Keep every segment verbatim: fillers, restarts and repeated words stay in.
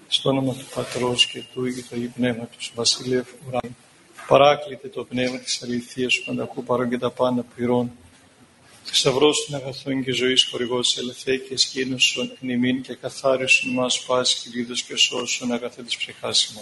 Στο όνομα του Πατρός και του Υιού και του Αγίου Πνεύματος, Βασίλευ ουράνου. Παράκλητε το πνεύμα της αληθείας σου, πανταχού παρών και τα πάντα πληρών. Θησαυρός των αγαθών και ζωής χορηγός ελευθέ και σκήνωσον εν ημίν και καθάρισον μας πάση κυλίδος και σώσον αγαθέ της ψυχάς ημών.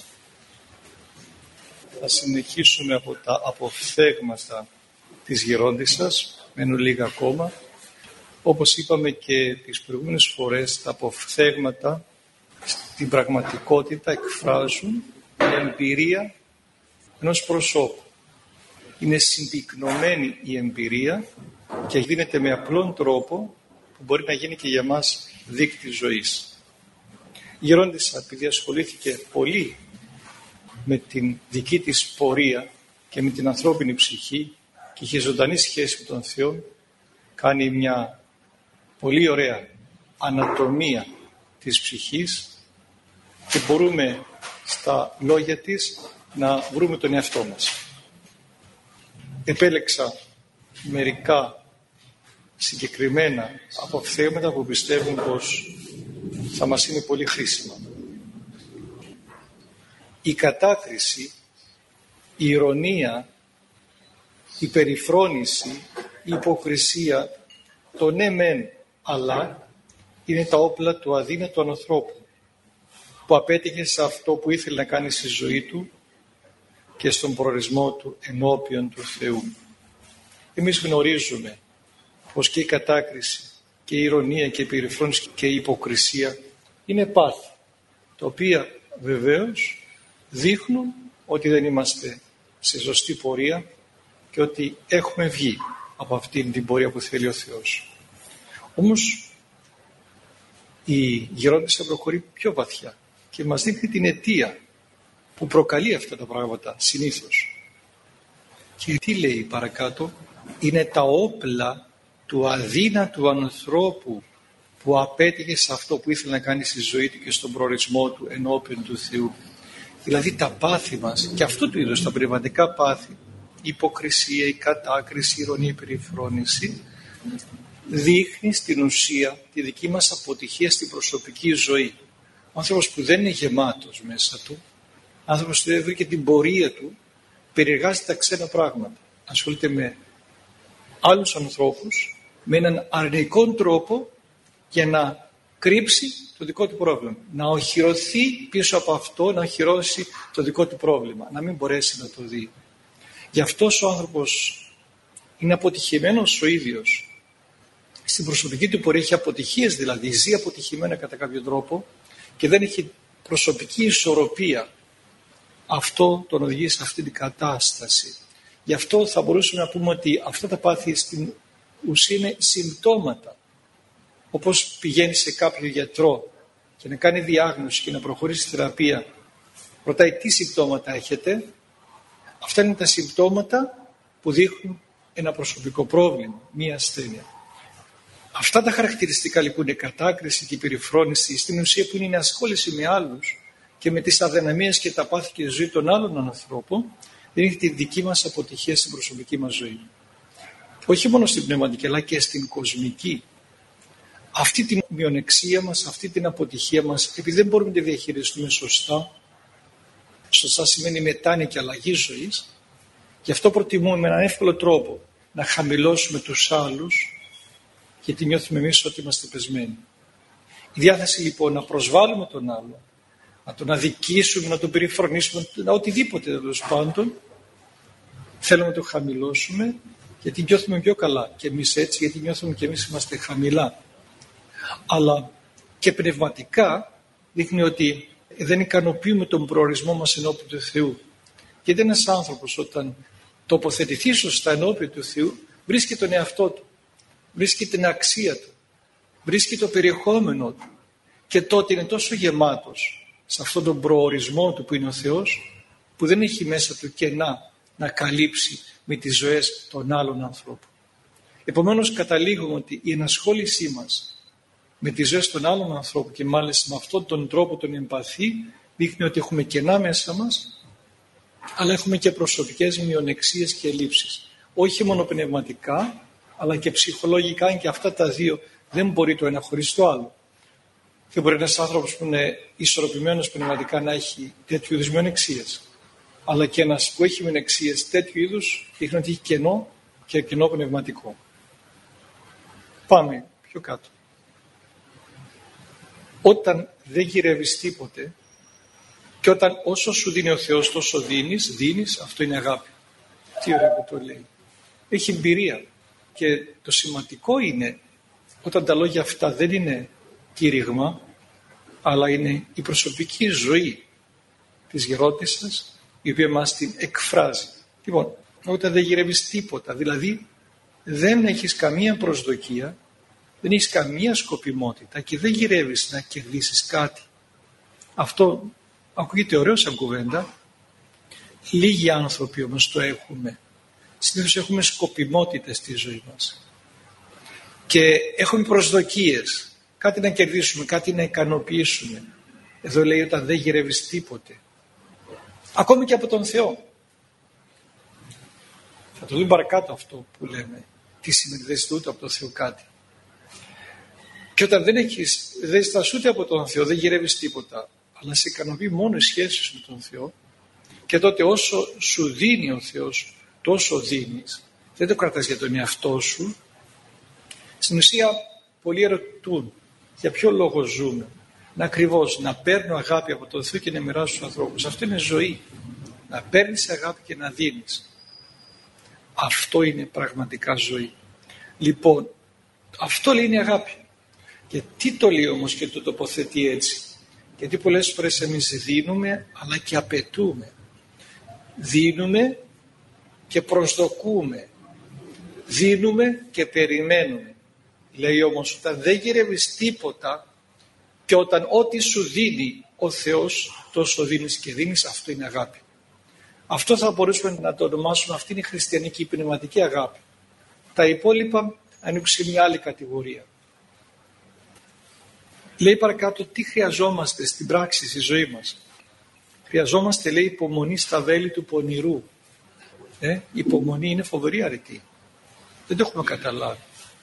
Θα συνεχίσουμε από τα αποφθέγματα της γερόντισσας, μένουν λίγα ακόμα. Όπως είπαμε και τις προηγούμενες φορές, τα αποφθέγματα στην πραγματικότητα εκφράζουν την εμπειρία ενός προσώπου. Είναι συμπυκνωμένη η εμπειρία και γίνεται με απλόν τρόπο που μπορεί να γίνει και για μας δείκτη ζωής. Η γερόντισσα, επειδή ασχολήθηκε πολύ με την δική της πορεία και με την ανθρώπινη ψυχή και είχε ζωντανή σχέση με τον Θεό, κάνει μια πολύ ωραία ανατομία της ψυχής και μπορούμε στα λόγια της να βρούμε τον εαυτό μας. Επέλεξα μερικά συγκεκριμένα αποφθέγματα που πιστεύουν πως θα μας είναι πολύ χρήσιμα. Η κατάκριση, η ηρωνία, η περιφρόνηση, η υποκρισία, το ναι μεν αλλά είναι τα όπλα του αδύνατου ανθρώπου που απέτυχε σε αυτό που ήθελε να κάνει στη ζωή του και στον προορισμό του ενώπιον του Θεού. Εμείς γνωρίζουμε πως και η κατάκριση και η ηρωνία και η περιφρόνηση και η υποκρισία είναι πάθη, τα οποία βεβαίως δείχνουν ότι δεν είμαστε σε σωστή πορεία και ότι έχουμε βγει από αυτήν την πορεία που θέλει ο Θεός. Όμως η γερόντισσα προχωρεί πιο βαθιά και μας δείχνει την αιτία που προκαλεί αυτά τα πράγματα συνήθως. Και τι λέει παρακάτω? Είναι τα όπλα του αδύνατου ανθρώπου που απέτυχε σε αυτό που ήθελε να κάνει στη ζωή του και στον προορισμό του ενώπιον του Θεού. Δηλαδή τα πάθη μας και αυτού του είδους τα πνευματικά πάθη, η υποκρισία, η κατάκριση, η ηρωνία, η περιφρόνηση, δείχνει στην ουσία τη δική μας αποτυχία στην προσωπική ζωή. Ο άνθρωπος που δεν είναι γεμάτος μέσα του, ο άνθρωπος που δεν βρήκε την πορεία του, περιεργάζεται τα ξένα πράγματα. Ασχολείται με άλλους ανθρώπους με έναν αρνητικό τρόπο για να κρύψει το δικό του πρόβλημα. Να οχυρωθεί πίσω από αυτό, να οχυρώσει το δικό του πρόβλημα, να μην μπορέσει να το δει. Γι' αυτό ο άνθρωπος είναι αποτυχημένος ο ίδιος. Στην προσωπική του πορεία έχει αποτυχίες, δηλαδή ζει αποτυχημένα κατά κάποιο τρόπο και δεν έχει προσωπική ισορροπία. Αυτό τον οδηγεί σε αυτή την κατάσταση. Γι' αυτό θα μπορούσαμε να πούμε ότι αυτά τα πάθη στην ουσία είναι συμπτώματα. Όπως πηγαίνει σε κάποιο γιατρό και να κάνει διάγνωση και να προχωρήσει στη θεραπεία, ρωτάει τι συμπτώματα έχετε. Αυτά είναι τα συμπτώματα που δείχνουν ένα προσωπικό πρόβλημα, μία ασθένεια. Αυτά τα χαρακτηριστικά λοιπόν, η κατάκριση και η περιφρόνηση, στην ουσία που είναι η ασχόληση με άλλους και με τις αδυναμίες και τα πάθη και τη ζωή των άλλων ανθρώπων, δείχνει τη δική μας αποτυχία στην προσωπική μας ζωή. Όχι μόνο στην πνευματική, αλλά και στην κοσμική. Αυτή την μειονεξία μας, αυτή την αποτυχία μας, επειδή δεν μπορούμε να τη διαχειριστούμε σωστά, σωστά σημαίνει μετάνοια και αλλαγή ζωής, γι' αυτό προτιμούμε με έναν εύκολο τρόπο να χαμηλώσουμε τους άλλους, γιατί νιώθουμε εμείς ότι είμαστε πεσμένοι. Η διάθεση λοιπόν να προσβάλλουμε τον άλλο, να τον αδικήσουμε, να τον περιφρονήσουμε, να οτιδήποτε τέλος πάντων, θέλουμε να το χαμηλώσουμε, γιατί νιώθουμε πιο καλά και εμείς έτσι, γιατί νιώθουμε και εμείς είμαστε χαμηλά. Αλλά και πνευματικά δείχνει ότι δεν ικανοποιούμε τον προορισμό μας ενώπιον του Θεού. Γιατί ένας άνθρωπος όταν τοποθετηθεί σωστά ενώπιον του Θεού, βρίσκει τον εαυτό του, βρίσκει την αξία του, βρίσκει το περιεχόμενο του και τότε είναι τόσο γεμάτος σε αυτόν τον προορισμό του που είναι ο Θεός, που δεν έχει μέσα του κενά να καλύψει με τις ζωές των άλλων ανθρώπων. Επομένως καταλήγουμε ότι η ενασχόλησή μας με τις ζωές των άλλων ανθρώπων και μάλιστα με αυτόν τον τρόπο τον εμπαθή δείχνει ότι έχουμε κενά μέσα μας, αλλά έχουμε και προσωπικές μειονεξίες και ελλείψεις. Όχι μόνο πνευματικά, αλλά και ψυχολογικά, και αυτά τα δύο δεν μπορεί το ένα χωρίς το άλλο. Δεν μπορεί ένας άνθρωπος που είναι ισορροπημένος πνευματικά να έχει τέτοιου είδους μειονεξίες. Αλλά και ένας που έχει μειονεξίες τέτοιου είδους δείχνει ότι έχει κενό και κενό πνευματικό. Πάμε πιο κάτω. Όταν δεν γυρεύεις τίποτε και όταν όσο σου δίνει ο Θεός τόσο δίνεις, δίνεις, αυτό είναι αγάπη. Τι ωραία που το λέει. Έχει εμπειρία. Και το σημαντικό είναι όταν τα λόγια αυτά δεν είναι κήρυγμα, αλλά είναι η προσωπική ζωή της γερόντισσας, η οποία μας την εκφράζει. Λοιπόν, όταν δεν γυρεύεις τίποτα, δηλαδή δεν έχεις καμία προσδοκία, δεν έχεις καμία σκοπιμότητα και δεν γυρεύεις να κερδίσεις κάτι. Αυτό ακούγεται ωραίο σαν κουβέντα. Λίγοι άνθρωποι όμως το έχουμε. Συνήθως έχουμε σκοπιμότητα στη ζωή μας. Και έχουμε προσδοκίες. Κάτι να κερδίσουμε, κάτι να ικανοποιήσουμε. Εδώ λέει όταν δεν γυρεύεις τίποτε. Ακόμη και από τον Θεό. Θα το δούμε παρακάτω αυτό που λέμε. Τι σημαίνει δεν ζητά ούτε από τον Θεό κάτι. Και όταν δεν έχεις, δεν ζητάς ούτε από τον Θεό, δεν γυρεύεις τίποτα. Αλλά σε ικανοποιεί μόνο οι σχέσεις με τον Θεό. Και τότε όσο σου δίνει ο Θεός, τόσο δίνεις. Δεν το κρατάς για τον εαυτό σου. Στην ουσία πολλοί ερωτούν για ποιο λόγο ζούμε. Να ακριβώς να παίρνω αγάπη από τον Θεό και να μοιράζω στους ανθρώπους. Αυτό είναι ζωή. Να παίρνεις αγάπη και να δίνεις. Αυτό είναι πραγματικά ζωή. Λοιπόν, αυτό λέει είναι αγάπη. Και τι το λέει όμως και το τοποθετεί έτσι. Γιατί πολλές φορές εμείς δίνουμε αλλά και απαιτούμε. Δίνουμε και προσδοκούμε. Δίνουμε και περιμένουμε. Λέει όμως όταν δεν γυρεύεις τίποτα και όταν ό,τι σου δίνει ο Θεός τόσο δίνεις και δίνεις, αυτό είναι αγάπη. Αυτό θα μπορούσαμε να το ονομάσουμε, αυτή είναι η χριστιανική πνευματική αγάπη. Τα υπόλοιπα ανήκουν σε μια άλλη κατηγορία. Λέει παρακάτω τι χρειαζόμαστε στην πράξη στη ζωή μας. Χρειαζόμαστε, λέει, υπομονή στα βέλη του πονηρού. Ε, η υπομονή είναι φοβερή αρετή. Δεν το έχουμε καταλάβει.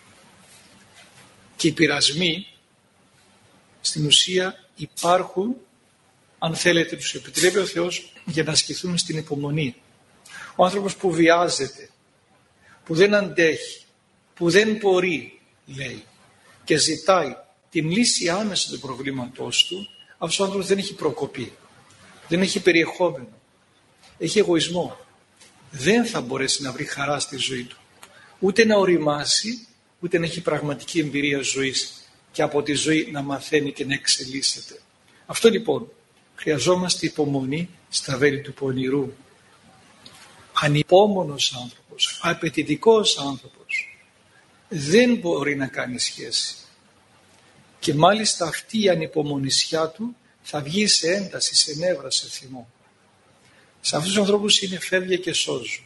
Και οι πειρασμοί στην ουσία υπάρχουν, αν θέλετε τους επιτρέπει ο Θεός, για να ασκηθούμε στην υπομονή. Ο άνθρωπος που βιάζεται, που δεν αντέχει, που δεν μπορεί, λέει, και ζητάει την λύση άμεσα του προβλήματός του, αυτός ο άνθρωπος δεν έχει προκοπή, δεν έχει περιεχόμενο, έχει εγωισμό. Δεν θα μπορέσει να βρει χαρά στη ζωή του. Ούτε να οριμάσει, ούτε να έχει πραγματική εμπειρία ζωής και από τη ζωή να μαθαίνει και να εξελίσσεται. Αυτό λοιπόν, χρειαζόμαστε υπομονή στα βέλη του πονηρού. Ανυπόμονος άνθρωπος, απαιτητικός άνθρωπος, δεν μπορεί να κάνει σχέση. Και μάλιστα αυτή η ανυπομονησιά του θα βγει σε ένταση, σε νεύρα, σε θυμό. Σε αυτούς τους ανθρώπους είναι φεύγε και σώζουν.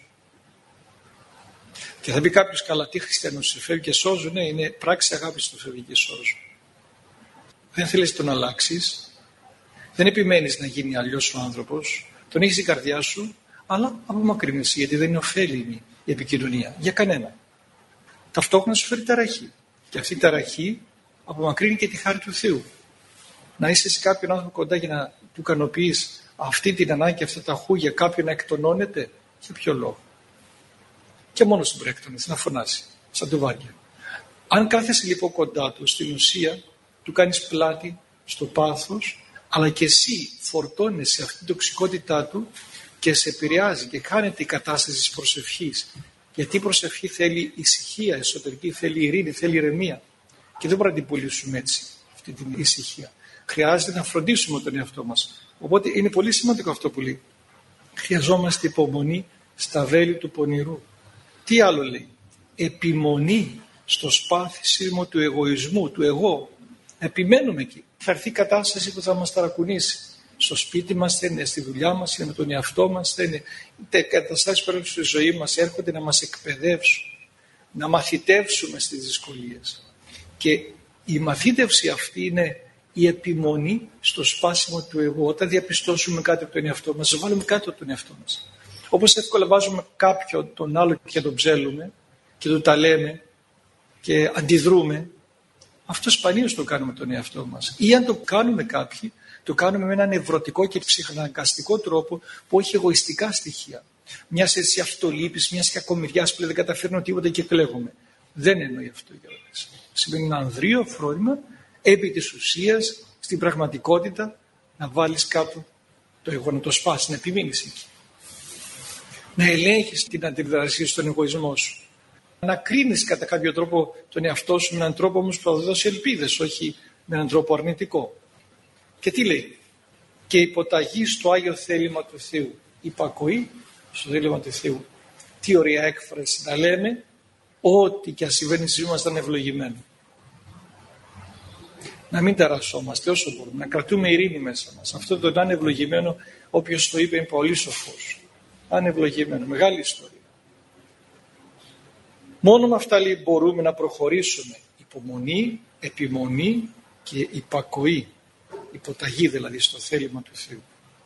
Και θα πει κάποιος, καλά, τι χριστιανός σε φεύγει και σώζουν, ναι, είναι πράξη αγάπης του φεύγει και σώζουν. Δεν θέλεις τον αλλάξεις, δεν επιμένεις να γίνει αλλιώς ο άνθρωπος, τον έχεις στην καρδιά σου, αλλά απομακρύνεσαι, γιατί δεν είναι ωφέλιμη η επικοινωνία για κανένα. Ταυτόχρονα σου φέρει ταραχή. Και αυτή η ταραχή απομακρύνει και τη χάρη του Θεού. Να είσαι σε κάποιον άνθρωπο κοντά για να του ικανοποιείς αυτή την ανάγκη, αυτά τα χούγια, κάποιον να εκτονώνεται, για ποιο λόγο. Και μόνος του μπορεί να εκτονώνεται, να φωνάσει, σαν τουβάκια. Αν κάθεσαι λοιπόν κοντά του, στην ουσία του κάνεις πλάτη στο πάθος, αλλά και εσύ φορτώνεσαι αυτή την τοξικότητά του και σε επηρεάζει και χάνεται η κατάσταση της προσευχής. Γιατί η προσευχή θέλει ησυχία εσωτερική, θέλει ειρήνη, θέλει ηρεμία. Και δεν μπορούμε να την πουλήσουμε έτσι, αυτή την ησυχία. Χρειάζεται να φροντίσουμε τον εαυτό μας. Οπότε είναι πολύ σημαντικό αυτό που λέει. Χρειαζόμαστε υπομονή στα βέλη του πονηρού. Τι άλλο λέει? Επιμονή στο σπάθισιμο του εγωισμού, του εγώ. Επιμένουμε εκεί. Θα έρθει η κατάσταση που θα μας ταρακουνήσει. Στο σπίτι μας, θα είναι στη δουλειά μας, είναι με τον εαυτό μας, θα είναι καταστάσεις που έρχονται στη ζωή μας, έρχονται να μας εκπαιδεύσουν, να μαθητεύσουμε στις δυσκολίες. Και η μαθήτευση αυτή είναι η επιμονή στο σπάσιμο του εγώ. Όταν διαπιστώσουμε κάτι από τον εαυτό μας, βάλουμε κάτι από τον εαυτό μας. Όπως εύκολα βάζουμε κάποιον τον άλλο και τον ψέλουμε και του τα λέμε και αντιδρούμε, Αυτό σπανίως το κάνουμε τον εαυτό μας. Ή αν το κάνουμε κάποιοι, το κάνουμε με έναν νευρωτικό και ψυχαναγκαστικό τρόπο που έχει εγωιστικά στοιχεία. Μιας έτσι αυτολύπης, μιας κακομοιριάς που δεν καταφέρνω τίποτα και κλαίγομαι. Δεν εννοεί αυτό η γέροντας. Σημαίνει ένα ανδρείο φρόνημα επί της ουσίας, στην πραγματικότητα, να βάλεις κάτω το εγώ, να το σπάσεις, να επιμείνεις εκεί. Να ελέγχεις την αντιδρασία στον εγωισμό σου. Να κρίνεις κατά κάποιο τρόπο τον εαυτό σου με έναν τρόπο όμως που θα δώσει ελπίδες, όχι με έναν τρόπο αρνητικό. Και τι λέει? Και υποταγή στο Άγιο θέλημα του Θεού. Υπακοή στο θέλημα του Θεού. Τι ωραία έκφραση να λέμε ό,τι και ας συμβαίνει στη ζωή μας ήταν ευλογημένο. Να μην ταρασσόμαστε όσο μπορούμε, να κρατούμε ειρήνη μέσα μας. Αυτό το να είναι ευλογημένο, όποιος το είπε είναι πολύ σοφός. Να είναι ευλογημένο, μεγάλη ιστορία. Μόνο με αυτά λέει μπορούμε να προχωρήσουμε. Υπομονή, επιμονή και υπακοή. Υποταγή δηλαδή στο θέλημα του Θεού.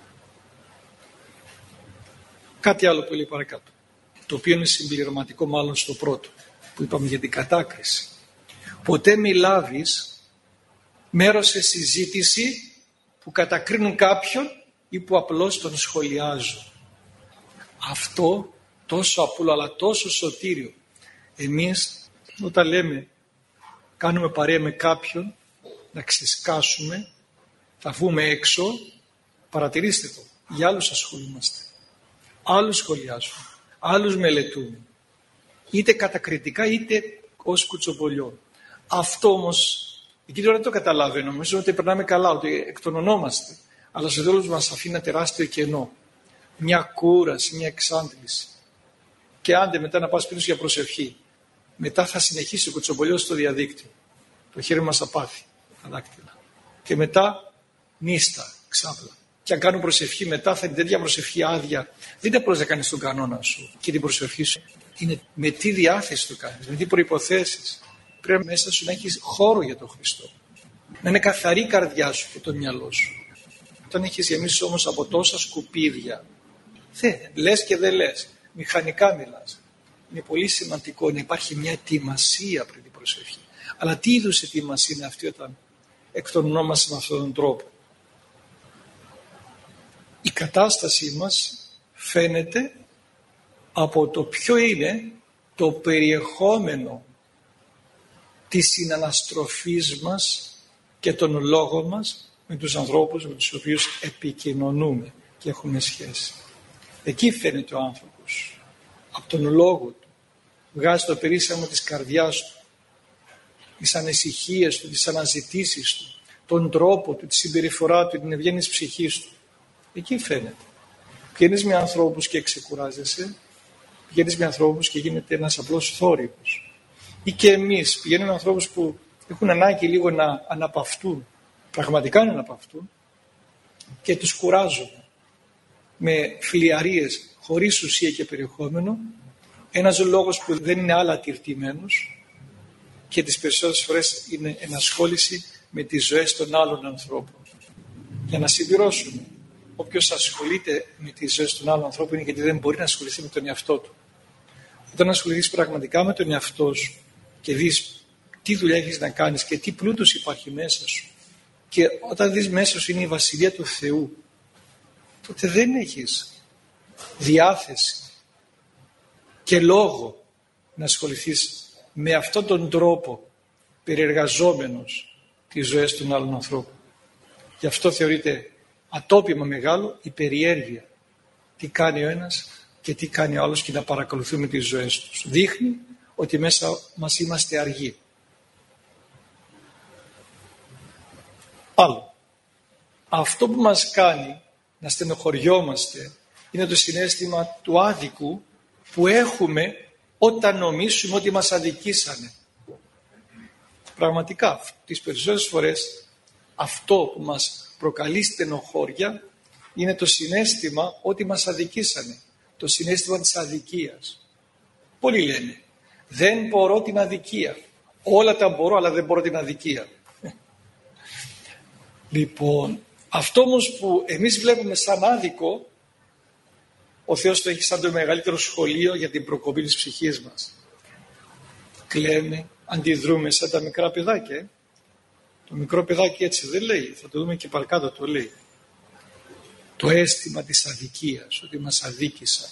Κάτι άλλο που λέει παρακάτω, το οποίο είναι συμπληρωματικό μάλλον στο πρώτο που είπαμε για την κατάκριση. Ποτέ μη λάβεις μέρος σε συζήτηση που κατακρίνουν κάποιον ή που απλώς τον σχολιάζουν. Αυτό τόσο απλό αλλά τόσο σωτήριο. Εμείς όταν λέμε κάνουμε παρέα με κάποιον να ξεσκάσουμε, θα βγούμε έξω, παρατηρήστε το, για άλλους ασχολούμαστε. Άλλους σχολιάζουμε, άλλους μελετούμε. Είτε κατακριτικά είτε ως κουτσομπολιό. Αυτό όμως, εκεί τώρα δεν το καταλαβαίνω. Νομίζω ότι περνάμε καλά, ότι εκτονωνόμαστε. Αλλά σε τέλος μας αφήνει ένα τεράστιο κενό. Μια κούραση, μια εξάντληση. Και άντε μετά να πας πίσω για προσευχή. Μετά θα συνεχίσει ο κουτσομπολιός στο διαδίκτυο. Το χέρι μας θα πάθει τα δάκτυλα. Και μετά νύστα, ξάπλα. Και αν κάνουν προσευχή μετά θα είναι τέτοια προσευχή άδεια. Δεν είναι απλώς να κάνεις τον κανόνα σου και την προσευχή σου. Είναι με τι διάθεση το κάνεις, με τι προϋποθέσεις. Πρέπει μέσα σου να έχεις χώρο για τον Χριστό. Να είναι καθαρή η καρδιά σου και το μυαλό σου. Όταν έχεις γεμίσει όμως από τόσα σκουπίδια, δεν λες και δεν λες. Μηχανικά μιλάς. Είναι πολύ σημαντικό να υπάρχει μια ετοιμασία πριν την προσευχή. Αλλά τι είδους ετοιμασία είναι αυτή όταν εκτονωνόμαστε με αυτόν τον τρόπο? Η κατάστασή μας φαίνεται από το ποιο είναι το περιεχόμενο της συναναστροφής μας και των λόγων μας με τους ανθρώπους με τους οποίους επικοινωνούμε και έχουμε σχέση. Εκεί φαίνεται ο άνθρωπος. Από τον λόγο του. Βγάζει το περίσσευμα της καρδιάς του, τις ανησυχίες του, τις αναζητήσεις του, τον τρόπο του, τη συμπεριφορά του, την ευγένεια της ψυχής του. Εκεί φαίνεται. Πηγαίνεις με ανθρώπους και ξεκουράζεσαι, πηγαίνεις με ανθρώπους και γίνεται ένας απλός θόρυβος. Ή και εμείς πηγαίνουμε με ανθρώπους που έχουν ανάγκη λίγο να αναπαυτούν, πραγματικά να αναπαυτούν, και τους κουράζουμε με φλιαρίες χωρίς ουσία και περιεχόμενο, ένας λόγος που δεν είναι άλλα τυρτημένος και τις περισσότερες φορές είναι ενασχόληση με τις ζωές των άλλων ανθρώπων. Για να συμπληρώσουμε, όποιος ασχολείται με τις ζωές των άλλων ανθρώπων είναι γιατί δεν μπορεί να ασχοληθεί με τον εαυτό του. Όταν ασχοληθείς πραγματικά με τον εαυτό σου και δεις τι δουλειά έχεις να κάνεις και τι πλούτος υπάρχει μέσα σου, και όταν δεις μέσα σου είναι η Βασιλεία του Θεού, τότε δεν έχεις διάθεση και λόγο να ασχοληθείς με αυτόν τον τρόπο περιεργαζόμενος τις ζωές των άλλων ανθρώπων. Γι' αυτό θεωρείται ατόπιμα μεγάλο η περιέργεια. Τι κάνει ο ένας και τι κάνει ο άλλος και να παρακολουθούμε τις ζωές τους. Δείχνει ότι μέσα μας είμαστε αργοί. Άλλο. Αυτό που μας κάνει να στενοχωριόμαστε είναι το συναίσθημα του άδικου που έχουμε όταν νομίζουμε ότι μας αδικήσανε. Πραγματικά, τις περισσότερες φορές αυτό που μας προκαλεί στενοχώρια είναι το συναίσθημα ότι μας αδικήσανε. Το συναίσθημα της αδικίας. Πολλοί λένε, δεν μπορώ την αδικία. Όλα τα μπορώ, αλλά δεν μπορώ την αδικία. Λοιπόν, αυτό όμως που εμείς βλέπουμε σαν άδικο, ο Θεός το έχει σαν το μεγαλύτερο σχολείο για την προκοπή της ψυχής μας. Κλαίμε, αντιδρούμε σαν τα μικρά παιδάκια. Το μικρό παιδάκι έτσι δεν λέει, θα το δούμε και παρακάτω το λέει. Το αίσθημα της αδικίας, ότι μας αδίκησαν.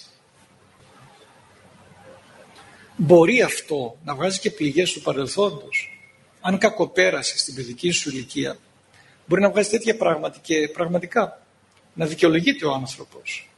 Μπορεί αυτό να βγάζει και πληγές του παρελθόντος. Αν κακοπέρασε στην παιδική σου ηλικία, μπορεί να βγάζει τέτοια πράγματα και πραγματικά να δικαιολογείται ο άνθρωπος.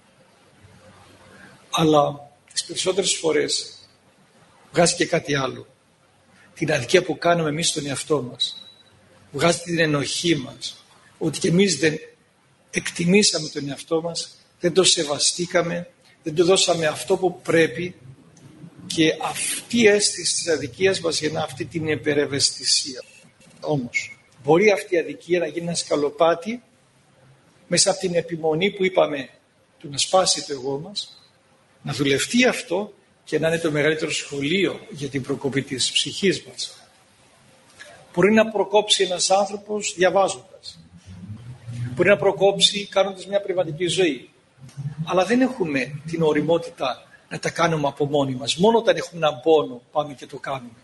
Αλλά τις περισσότερες φορές βγάζει και κάτι άλλο. Την αδικία που κάνουμε εμείς στον εαυτό μας. Βγάζει την ενοχή μας. Ότι και εμείς δεν εκτιμήσαμε τον εαυτό μας, δεν το σεβαστήκαμε, δεν του δώσαμε αυτό που πρέπει, και αυτή η αίσθηση της αδικίας μας γεννά αυτή την υπερευαισθησία. Όμως μπορεί αυτή η αδικία να γίνει ένα σκαλοπάτι μέσα από την επιμονή που είπαμε του να σπάσει το εγώ μας, να δουλευτεί αυτό και να είναι το μεγαλύτερο σχολείο για την προκοπή της ψυχής μας. Μπορεί να προκόψει ένας άνθρωπος διαβάζοντας. Μπορεί να προκόψει κάνοντας μια πνευματική ζωή. Αλλά δεν έχουμε την ωριμότητα να τα κάνουμε από μόνοι μας. Μόνο όταν έχουμε έναν πόνο πάμε και το κάνουμε.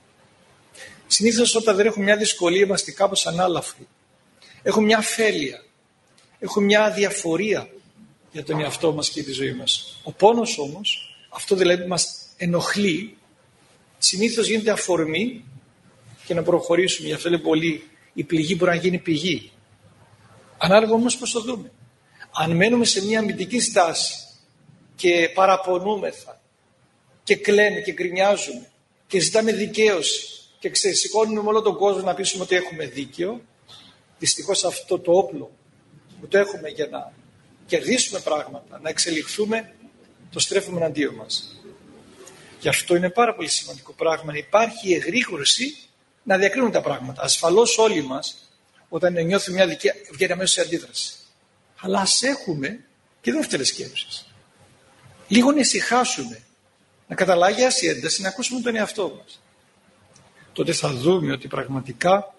Συνήθως όταν δεν έχουμε μια δυσκολία είμαστε κάπως ανάλαφροι. Έχουμε μια αφέλεια. Έχουμε μια αδιαφορία για τον εαυτό μας και τη ζωή μας. Ο πόνος όμως, αυτό δηλαδή που μας ενοχλεί, συνήθως γίνεται αφορμή και να προχωρήσουμε. Γι' αυτό λέει πολύ, η πληγή μπορεί να γίνει πηγή. Ανάλογα όμως πώς το δούμε. Αν μένουμε σε μια αμυντική στάση και παραπονούμεθα και κλαίμε και γκρινιάζουμε και ζητάμε δικαίωση και ξεσηκώνουμε με όλο τον κόσμο να πείσουμε ότι έχουμε δίκαιο, δυστυχώς αυτό το όπλο που το έχουμε για να κερδίσουμε πράγματα, να εξελιχθούμε, το στρέφουμε εναντίον μας. Γι' αυτό είναι πάρα πολύ σημαντικό πράγμα να υπάρχει η εγρήγορση να διακρίνουν τα πράγματα. Ασφαλώς όλοι μας, όταν νιώθουμε μια δικαία, βγαίνει αμέσως σε αντίδραση. Αλλά ας έχουμε και δεύτερες σκέψεις. Λίγο να ησυχάσουμε, να καταλάγει η ένταση, να ακούσουμε τον εαυτό μας. Τότε θα δούμε ότι πραγματικά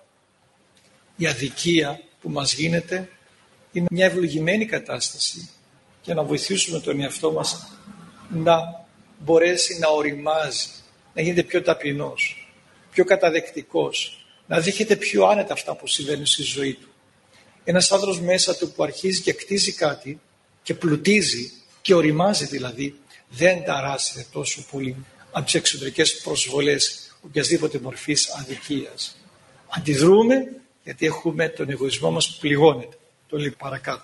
η αδικία που μας γίνεται είναι μια ευλογημένη κατάσταση για να βοηθήσουμε τον εαυτό μας να μπορέσει να οριμάζει, να γίνεται πιο ταπεινός, πιο καταδεκτικός, να δείχνεται πιο άνετα αυτά που συμβαίνουν στη ζωή του. Ένας άνθρωπος μέσα του που αρχίζει και κτίζει κάτι και πλουτίζει και οριμάζει δηλαδή, δεν ταράσσεται τόσο πολύ από τις εξωτερικές προσβολές οποιασδήποτε μορφής αδικίας. Αντιδρούμε γιατί έχουμε τον εγωισμό μας που πληγώνεται. Το λέει παρακάτω.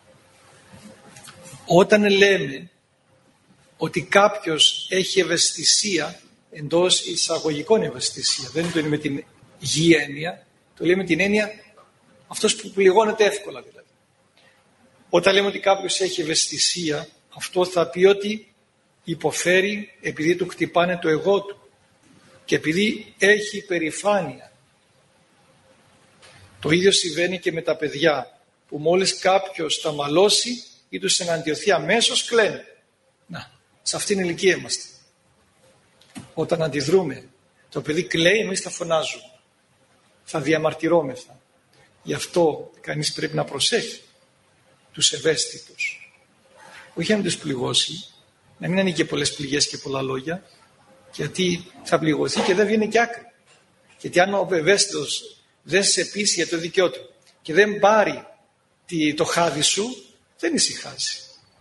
Όταν λέμε ότι κάποιος έχει ευαισθησία, εντός εισαγωγικών ευαισθησία, δεν το είναι με την γη έννοια, το λέει με την έννοια αυτός που πληγώνεται εύκολα δηλαδή. Όταν λέμε ότι κάποιος έχει ευαισθησία, αυτό θα πει ότι υποφέρει επειδή του χτυπάνε το εγώ του και επειδή έχει υπερηφάνεια. Το ίδιο συμβαίνει και με τα παιδιά που μόλις κάποιος τα μαλώσει ή τους εναντιωθεί αμέσως κλαίνε. Να, σε αυτήν την ηλικία είμαστε. Όταν αντιδρούμε, το παιδί κλαίει, εμείς θα φωνάζουμε. Θα διαμαρτυρόμεθα. Γι' αυτό κανείς πρέπει να προσέχει τους ευαίσθητους. Όχι να τους πληγώσει, να μην ανοίγει πολλές πληγές και πολλά λόγια, γιατί θα πληγωθεί και δεν βγαίνει και άκρη. Γιατί αν ο ευαίσθητος δεν σε πείσει για το δίκαιό του και δεν πάρει το χάδι σου, δεν ησυχάζει.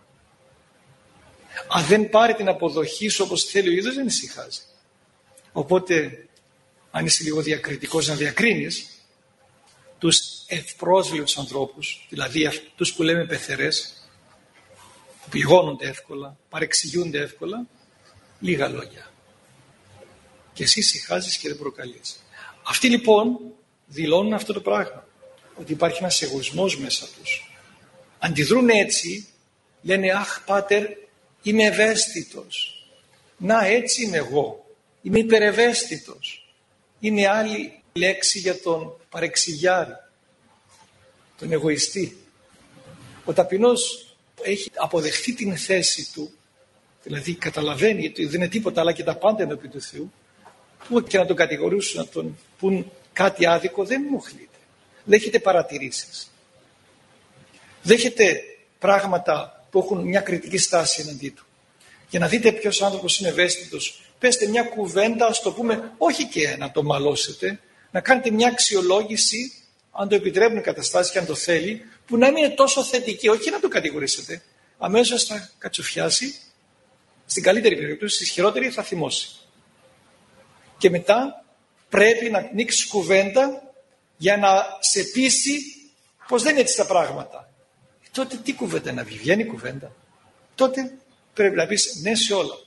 Αν δεν πάρει την αποδοχή σου όπως θέλει ο ίδιος, δεν ησυχάζει. Οπότε, αν είσαι λίγο διακριτικός, να διακρίνεις τους ευπρόσβλητους ανθρώπους, δηλαδή αυτούς που λέμε πεθερές, που πληγώνονται εύκολα, παρεξηγούνται εύκολα, λίγα λόγια. Και εσύ ησυχάζεις και δεν προκαλείς. Αυτοί λοιπόν δηλώνουν αυτό το πράγμα, ότι υπάρχει ένας εγωισμός μέσα τους. Αντιδρούν έτσι, λένε «Αχ, πάτερ, είμαι ευαίσθητος. Να, έτσι είμαι εγώ. Είμαι υπερευαίσθητος». Είναι άλλη λέξη για τον παρεξηγιάρη, τον εγωιστή. Ο ταπεινός έχει αποδεχθεί την θέση του, δηλαδή καταλαβαίνει ότι δεν είναι τίποτα αλλά και τα πάντα ενώπιον του Θεού, που και να τον κατηγορούσουν, να τον πούν κάτι άδικο, δεν ενοχλείται. Δέχεται παρατηρήσεις. Δέχεται πράγματα που έχουν μια κριτική στάση εναντί του. Για να δείτε ποιος άνθρωπος είναι ευαίσθητος, πέστε μια κουβέντα, ας το πούμε, όχι και να το μαλώσετε, να κάνετε μια αξιολόγηση αν το επιτρέπουν οι καταστάσεις και αν το θέλει, που να μην είναι τόσο θετική, όχι να το κατηγορήσετε. Αμέσως θα κατσοφιάσει, στην καλύτερη περίπτωση, στη χειρότερη θα θυμώσει. Και μετά πρέπει να ανοίξει κουβέντα για να σε πείσει πως δεν είναι έτσι τα πράγματα. Τότε τι κουβέντα να βγει, βγαίνει κουβέντα. Τότε πρέπει να πεις ναι σε όλα.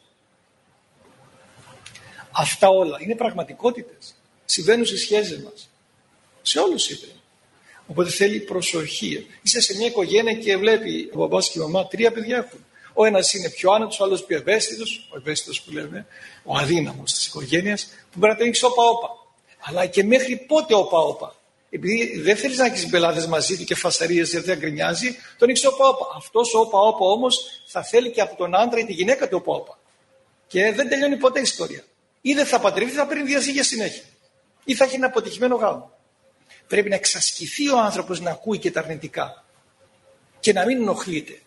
Αυτά όλα είναι πραγματικότητες. Συμβαίνουν στις σχέσεις μας. Σε όλους συμβαίνουν. Οπότε θέλει προσοχή. Είσαι σε μια οικογένεια και βλέπει ο μπαμπάς και η μαμά τρία παιδιά έχουν. Ο ένας είναι πιο άνετος, ο άλλος πιο ευαίσθητος, ο ευαίσθητος που λέμε, ο αδύναμος της οικογένειας, που πρέπει να τον έχεις όπα-όπα. Αλλά και μέχρι πότε όπα-όπα. Επειδή δεν θέλεις να έχεις μπελάδες μαζί του και φασαρίες γιατί δεν γκρινιάζει, τον έχεις όπα-όπα. Αυτός ο όπα-όπα όμως θα θέλει και από τον άντρα ή τη γυναίκα του όπα-όπα. Και δεν τελειώνει ποτέ η ιστορία. Ή δεν θα παντρευτεί, θα παίρνει διαζύγια συνέχεια. Ή θα έχει ένα αποτυχημένο γάμο. Πρέπει να εξασκηθεί ο άνθρωπος να ακούει και τα αρνητικά και να μην ενοχλείται.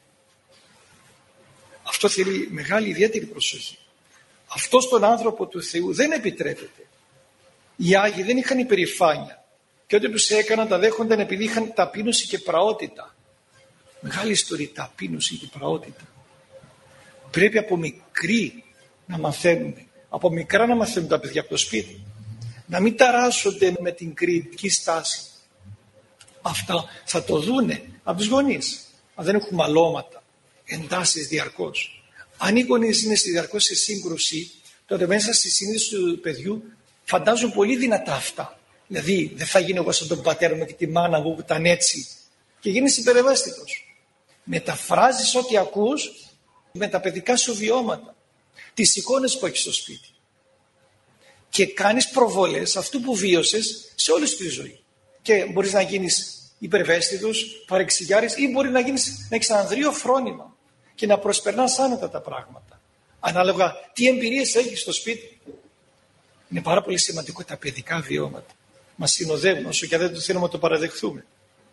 Αυτό θέλει μεγάλη ιδιαίτερη προσοχή. Αυτό στον άνθρωπο του Θεού δεν επιτρέπεται. Οι Άγιοι δεν είχαν υπερηφάνεια και ό,τι τους έκαναν τα δέχονταν επειδή είχαν ταπείνωση και πραότητα. Μεγάλη ιστορία, ταπείνωση και πραότητα. Πρέπει από μικρή να μαθαίνουμε, από μικρά να μαθαίνουν τα παιδιά από το σπίτι. Να μην ταράσσονται με την κριτική στάση. Αυτά θα το δούνε από τους γονείς. Αν δεν έχουν μαλώματα, εντάσεις διαρκώς. Αν οι γονείς είναι διαρκώς σε σύγκρουση, τότε μέσα στη συνείδηση του παιδιού φαντάζουν πολύ δυνατά αυτά. Δηλαδή δεν θα γίνω εγώ σαν τον πατέρα μου και τη μάνα μου που ήταν έτσι. Και γίνεις υπερευαίσθητος. Μεταφράζεις ό,τι ακούς με τα παιδικά σου βιώματα. Τις εικόνες που έχεις στο σπίτι. Και κάνεις προβολές αυτού που βίωσες σε όλη τη ζωή. Και μπορείς να γίνεις υπερευαίσθητος, παρεξηγιάρης ή μπορεί να, γίνεις, να έχεις ανδρείο φρόνημα και να προσπερνάς άνετα τα πράγματα. Ανάλογα τι εμπειρίες έχεις στο σπίτι. Είναι πάρα πολύ σημαντικό τα παιδικά βιώματα. Μας συνοδεύουν όσο και δεν το θέλουμε να το παραδεχθούμε.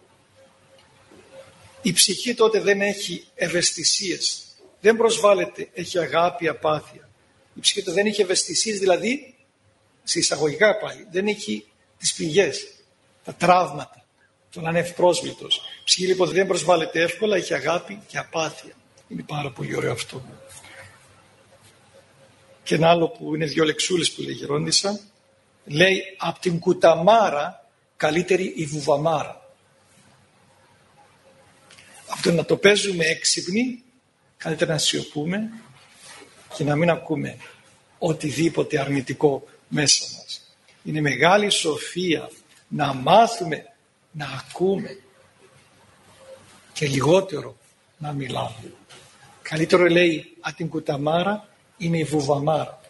Η ψυχή τότε δεν έχει ευαισθησίες. Δεν προσβάλλεται, έχει αγάπη, απάθεια. Η ψυχή τότε δεν έχει ευαισθησίες, δηλαδή σε εισαγωγικά πάλι, δεν έχει τις πληγές, τα τραύματα, τον ανευπρόσβλητος. Η ψυχή λοιπόν δεν προσβάλλεται εύκολα, έχει αγάπη και απάθεια. Είναι πάρα πολύ ωραίο αυτό. Και ένα άλλο που είναι δύο λεξούλες που λέει Γερόντισσα, λέει απ' την κουταμάρα καλύτερη η βουβαμάρα. Από το να το παίζουμε έξυπνοι, καλύτερα να σιωπούμε και να μην ακούμε οτιδήποτε αρνητικό μέσα μας. Είναι μεγάλη σοφία να μάθουμε να ακούμε και λιγότερο να μιλάμε. Καλύτερο λέει από την κουταμάρα είναι η βουβαμάρα.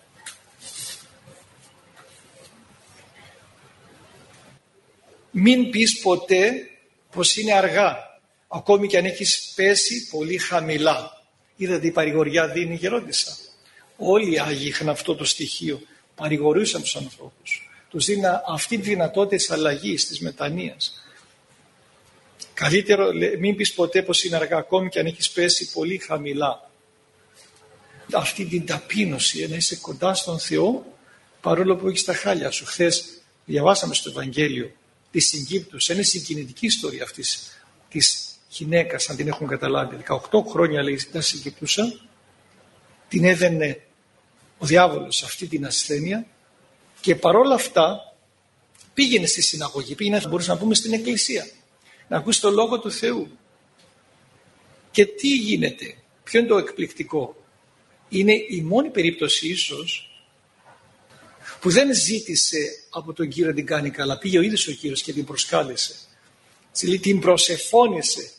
Μην πεις ποτέ πως είναι αργά, ακόμη και αν έχεις πέσει πολύ χαμηλά. Είδατε η παρηγοριά δίνει Γερόντισσα. Όλοι οι Άγιοι είχαν αυτό το στοιχείο. Παρηγορούσαν τους ανθρώπους. Τους δίνα αυτή τη δυνατότητα της αλλαγής, της μετανοίας. Καλύτερο μην πεις ποτέ πως είναι αργά, ακόμη και αν έχεις πέσει πολύ χαμηλά. Αυτή την ταπείνωση, να είσαι κοντά στον Θεό, παρόλο που έχεις τα χάλια σου. Χθες διαβάσαμε στο Ευαγγέλιο τη συγκύπτουσα, είναι συγκινητική ιστορία αυτής της γυναίκας, αν την έχουν καταλάβει. δεκαοκτώ χρόνια λέει ήταν συγκύπτουσα, την έδαινε ο διάβολος αυτή την ασθένεια και παρόλα αυτά πήγαινε στη συναγωγή, πήγαινε, μπορείς να πούμε, στην εκκλησία, να ακούσει το Λόγο του Θεού. Και τι γίνεται, ποιο είναι το εκπληκτικό? Είναι η μόνη περίπτωση ίσως που δεν ζήτησε από τον Κύριο να την κάνει καλά. Πήγε ο ίδιος ο Κύριος και την προσκάλεσε. Την προσεφώνησε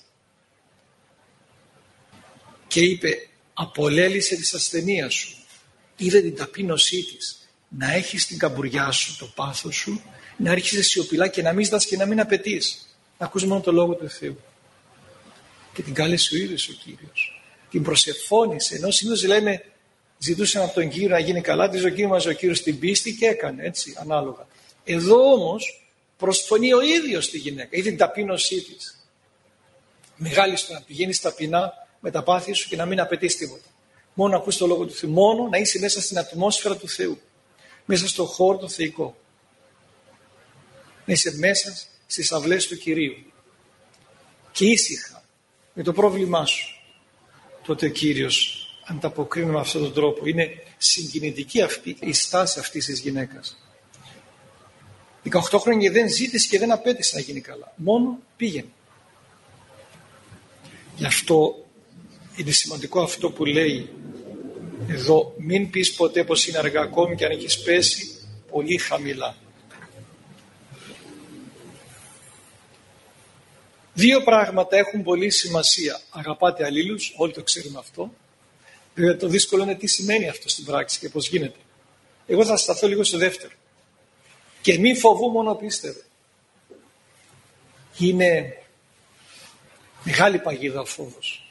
και είπε απολέλησε της ασθενείας σου. Είδε την ταπείνωσή της. Να έχεις την καμπουριά σου, το πάθος σου, να άρχισε σιωπηλά και να μην ζητάς και να μην απαιτείς. Να ακούς μόνο το Λόγο του Θεού. Και την κάλεσε ο ίδιος ο Κύριος. Την προσεφώνησε, ενώ συνήθως λένε ζητούσαν από τον Κύριο να γίνει καλά, της δοκίμαζε ο Κύριος την πίστη και έκανε έτσι ανάλογα. Εδώ όμως προσφωνεί ο ίδιος τη γυναίκα, είδε την ταπείνωσή της. Μεγάλη στο να πηγαίνεις ταπεινά με τα πάθη σου και να μην απαιτείς τίποτα. Μόνο να ακούς το Λόγο του Θεού, μόνο να είσαι μέσα στην ατμόσφαιρα του Θεού, μέσα στον χώρο του θεϊκό. Να είσαι μέσα στις αυλές του Κυρίου και ήσυχα με το πρόβλημά σου, τότε ο Κύριος ανταποκρίνει με αυτόν τον τρόπο. Είναι συγκινητική αυτή η στάση αυτής της γυναίκας. δεκαοκτώ χρόνια δεν ζήτησε και δεν απέτησε να γίνει καλά. Μόνο πήγαινε. Γι' αυτό είναι σημαντικό αυτό που λέει εδώ, μην πεις ποτέ πως είναι αργά, ακόμη και αν έχεις πέσει πολύ χαμηλά. Δύο πράγματα έχουν πολύ σημασία. Αγαπάτε αλλήλους, όλοι το ξέρουμε αυτό. Βέβαια το δύσκολο είναι τι σημαίνει αυτό στην πράξη και πώς γίνεται. Εγώ θα σταθώ λίγο στο δεύτερο. Και μη φοβού μόνο πίστευε. Είναι μεγάλη παγίδα ο φόβος.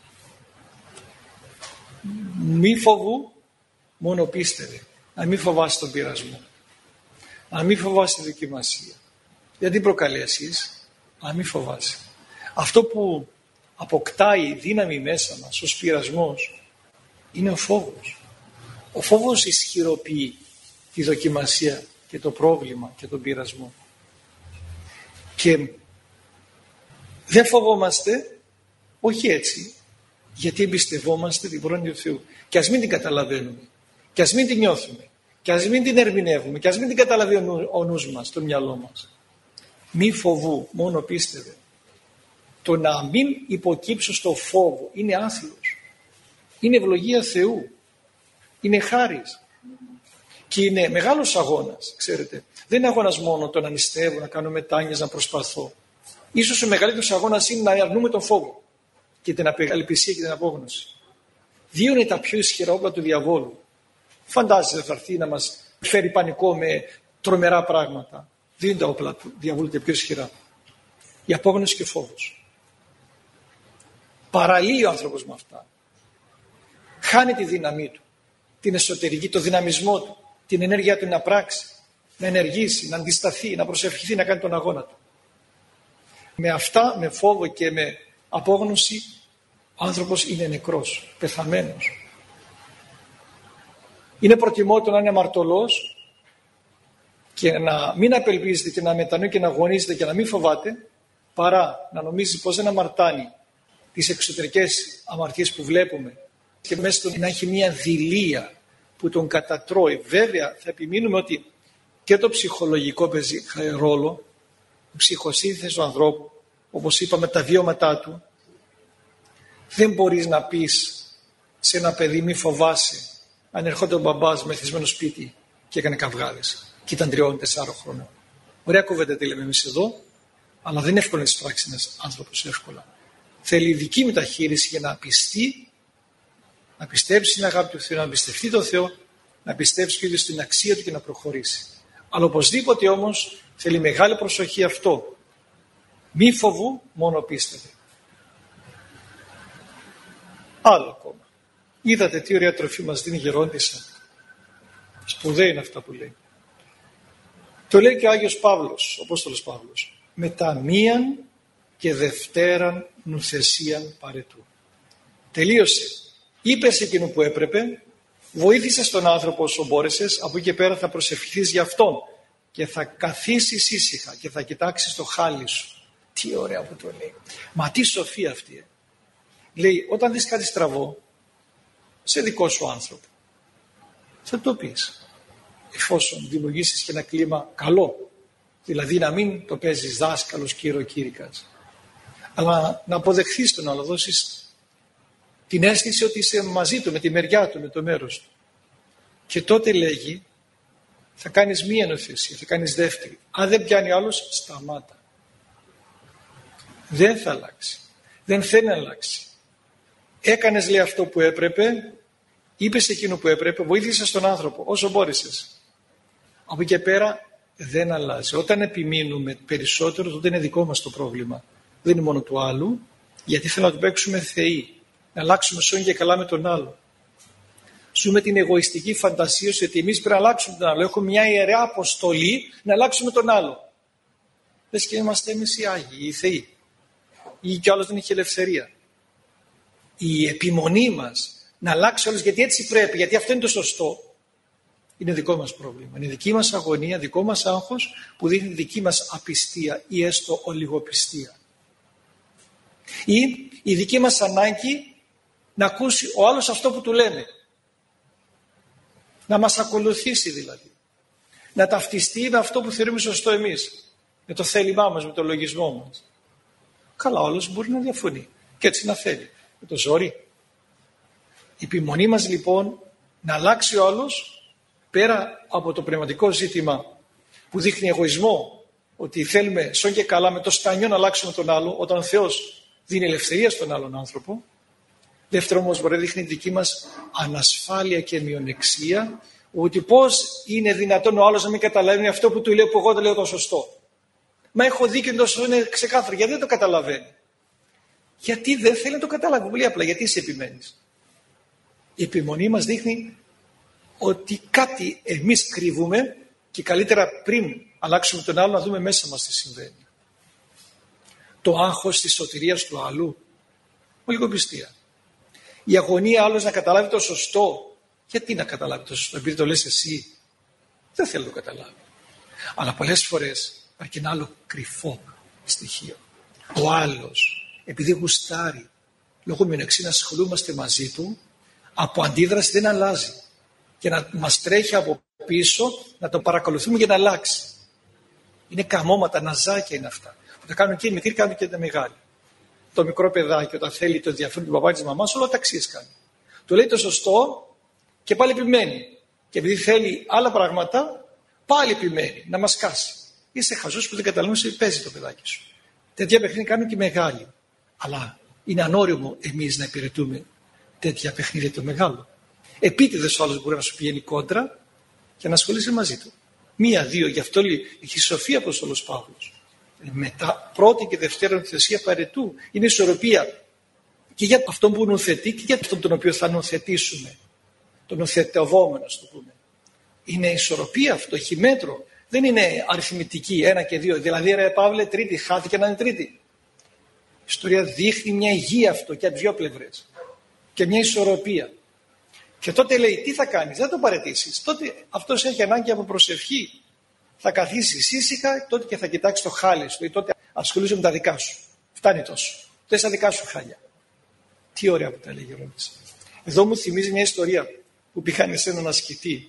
Μη φοβού μόνο πίστευε. Να μην φοβάσαι τον πειρασμό. Να μην φοβάσαι τη δοκιμασία. Γιατί προκαλεί εσείς. Να μην φοβάσαι. Αυτό που αποκτάει δύναμη μέσα μας ως πειρασμός είναι ο φόβος. Ο φόβος ισχυροποιεί τη δοκιμασία και το πρόβλημα και τον πειρασμό. Και δεν φοβόμαστε, όχι έτσι, γιατί εμπιστευόμαστε την πρόνοια του Θεού. Και ας μην την καταλαβαίνουμε, και ας μην την νιώθουμε, και ας μην την ερμηνεύουμε, και ας μην την καταλαβαίνει ο νους μας, το μυαλό μας. Μη φοβού, μόνο πίστευε. Το να μην υποκύψω στο φόβο είναι άθλος. Είναι ευλογία Θεού. Είναι χάρις. Και είναι μεγάλος αγώνας, ξέρετε. Δεν είναι αγώνας μόνο το να νηστεύω, να κάνω μετάνοιες, να προσπαθώ. Ίσως ο μεγαλύτερος αγώνας είναι να αρνούμε τον φόβο και την απελπισία και την απόγνωση. Δύο είναι τα πιο ισχυρά όπλα του διαβόλου. Φαντάζεστε θα έρθει να μας φέρει πανικό με τρομερά πράγματα. Δύο είναι τα όπλα του διαβόλου και πιο ισχυρά. Η απόγνωση και ο φόβος. Παραλύει ο άνθρωπος με αυτά. Χάνει τη δύναμή του, την εσωτερική, το δυναμισμό του, την ενέργειά του να πράξει, να ενεργήσει, να αντισταθεί, να προσευχηθεί, να κάνει τον αγώνα του. Με αυτά, με φόβο και με απόγνωση, ο άνθρωπος είναι νεκρός, πεθαμένος. Είναι προτιμότερο να είναι αμαρτωλός και να μην απελπίζεται και να μετανοεί και να αγωνίζεται και να μην φοβάται, παρά να νομίζει πως δεν αμαρτάνει τις εξωτερικές αμαρτίες που βλέπουμε και μέσα του να έχει μια δειλία που τον κατατρώει. Βέβαια θα επιμείνουμε ότι και το ψυχολογικό παίζει ρόλο, η ψυχοσύνθεση του ανθρώπου, όπως είπαμε τα βιώματά του. Δεν μπορείς να πεις σε ένα παιδί μη φοβάσαι αν ερχόταν ο μπαμπάς μεθυσμένο σπίτι και έκανε καυγάδες και ήταν τριών τεσσάρων χρόνων. Ωραία κουβέντα τη λέμε εμείς εδώ, αλλά δεν είναι εύκολο να εισπράξει ένας άνθρωπος εύκολα. Θέλει ειδική μεταχείριση για να πιστεί, να πιστέψει την αγάπη του Θεού, να πιστευτεί τον Θεό, να πιστέψει και ο ίδιος στην αξία του και να προχωρήσει. Αλλά οπωσδήποτε όμως θέλει μεγάλη προσοχή αυτό. Μη φοβού, μόνο πίστευε. Άλλο ακόμα. Είδατε τι ωραία τροφή μας δίνει η γερόντισσα. Σπουδαία είναι αυτά που λέει. Το λέει και ο Άγιος Παύλος, ο Απόστολος Παύλος. Μετά μίαν και δευτέραν νουθεσίαν παρετού. Τελείωσε. Είπες εκείνο που έπρεπε, βοήθησες τον άνθρωπο όσο μπόρεσες, από εκεί και πέρα θα προσευχηθείς για αυτόν και θα καθίσεις ήσυχα και θα κοιτάξεις το χάλι σου. Τι ωραία που το λέει. Μα τι σοφία αυτή. Ε. Λέει, όταν δεις κάτι στραβό, σε δικό σου άνθρωπο, θα το πεις. Εφόσον δημιουργήσεις και ένα κλίμα καλό. Δηλαδή να μην το παίζεις δάσκαλος κύρω-κήρυκας. Αλλά να αποδεχθείς τον άλλο, δώσεις την αίσθηση ότι είσαι μαζί του, με τη μεριά του, με το μέρος του. Και τότε λέγει, θα κάνεις μία νοθεσία, θα κάνεις δεύτερη. Αν δεν πιάνει άλλος, σταμάτα. Δεν θα αλλάξει. Δεν θέλει να αλλάξει. Έκανες, λέει, αυτό που έπρεπε, είπες εκείνο που έπρεπε, βοήθησες τον άνθρωπο όσο μπόρεσες. Από εκεί και πέρα δεν αλλάζει. Όταν επιμείνουμε περισσότερο, τότε είναι δικό μας το πρόβλημα. Δεν είναι μόνο του άλλου, γιατί θέλω να του παίξουμε θεοί. Να αλλάξουμε σώνη και καλά με τον άλλο. Ζούμε την εγωιστική φαντασία ότι εμείς πρέπει να αλλάξουμε τον άλλο. Έχουμε μια ιερά αποστολή να αλλάξουμε τον άλλο. Λες και είμαστε εμείς οι Άγιοι, οι Θεοί. Ή κι άλλος δεν έχει ελευθερία. Η επιμονή μας να αλλάξει όλους, γιατί έτσι πρέπει, γιατί αυτό είναι το σωστό. Είναι δικό μας πρόβλημα. Είναι δική μας αγωνία, δικό μας άγχος που δείχνει δική μας απιστία ή έστω ολιγοπιστία. Ή η δική μας ανάγκη να ακούσει ο άλλος αυτό που του λέμε. Να μας ακολουθήσει δηλαδή. Να ταυτιστεί με αυτό που θεωρούμε σωστό εμείς. Με το θέλημά μας, με το λογισμό μας. Καλά, όλος μπορεί να διαφωνεί και έτσι να θέλει. Με το ζόρι. Η επιμονή μας λοιπόν να αλλάξει ο άλλος, πέρα από το πνευματικό ζήτημα που δείχνει εγωισμό, ότι θέλουμε σόν και καλά με το στανιό να αλλάξουμε τον άλλο, όταν ο Θεός δίνει ελευθερία στον άλλον άνθρωπο. Δεύτερο όμως μπορεί να δείχνει δική μας ανασφάλεια και μειονεξία, ότι πώς είναι δυνατόν ο άλλος να μην καταλαβαίνει αυτό που του λέω που εγώ το λέω το σωστό. Μα έχω δίκιο, τόσο είναι ξεκάθαρο, γιατί δεν το καταλαβαίνει. Γιατί δεν θέλει να το καταλάβει, πολύ απλά, γιατί σε επιμένεις. Η επιμονή μας δείχνει ότι κάτι εμείς κρύβουμε και καλύτερα πριν αλλάξουμε τον άλλο να δούμε μέσα μας τι συμβαίνει. Το άγχος της σωτηρίας του άλλου, ολιγοπιστία. Η αγωνία άλλος να καταλάβει το σωστό. Γιατί να καταλάβει το σωστό, επειδή το λες εσύ. Δεν θέλω να το καταλάβει. Αλλά πολλές φορές υπάρχει και ένα άλλο κρυφό στοιχείο. Ο άλλος, επειδή γουστάρει, λόγω μειονεξίας να ασχολούμαστε μαζί του, από αντίδραση δεν αλλάζει. Και να μας τρέχει από πίσω, να τον παρακολουθούμε για να αλλάξει. Είναι καμώματα, ναζάκια είναι αυτά. Που τα κάνουν και οι μικροί, κάνουν και τα μεγάλοι. Το μικρό παιδάκι, όταν θέλει το ενδιαφέρον του παπά της μαμάς, όλα ταξίες κάνει. Του λέει το σωστό και πάλι επιμένει. Και επειδή θέλει άλλα πράγματα, πάλι επιμένει να μας κάσει. Είσαι χαζός που δεν καταλαβαίνεις ότι παίζει το παιδάκι σου. Τέτοια παιχνίδια κάνουν και οι μεγάλοι. Αλλά είναι ανώριμο εμείς να υπηρετούμε τέτοια παιχνίδια το μεγάλο. Επίτηδες ο άλλος μπορεί να σου πηγαίνει κόντρα και να ασχολείσαι μαζί του. Μία, δύο, γι' αυτό λέει έχει σοφία Απόστολος Παύλος. Μετά πρώτη και δευτέρα νοθεσία παρετού. Είναι ισορροπία και για αυτόν που νοθετεί και για αυτόν τον οποίο θα νοθετήσουμε. Τον νοθετευόμενο, το πούμε. Είναι ισορροπία αυτό, έχει μέτρο. Δεν είναι αριθμητική, ένα και δύο. Δηλαδή, ρε Παύλε, τρίτη, χάθηκε να είναι τρίτη. Η ιστορία δείχνει μια υγεία αυτό και από τις δύο πλευρές. Και μια ισορροπία. Και τότε λέει, τι θα κάνεις, δεν το παραιτήσεις. Τότε αυτός έχει ανάγκη από προσευχή. Θα καθίσεις ήσυχα, τότε και θα κοιτάξει το χάλι σου. Ή τότε ασχολείσαι με τα δικά σου. Φτάνει τόσο. Θες τα δικά σου χάλια. Τι ωραία που τα λέει Γερόντης. Εδώ μου θυμίζει μια ιστορία που πήγαν σε έναν ασκητή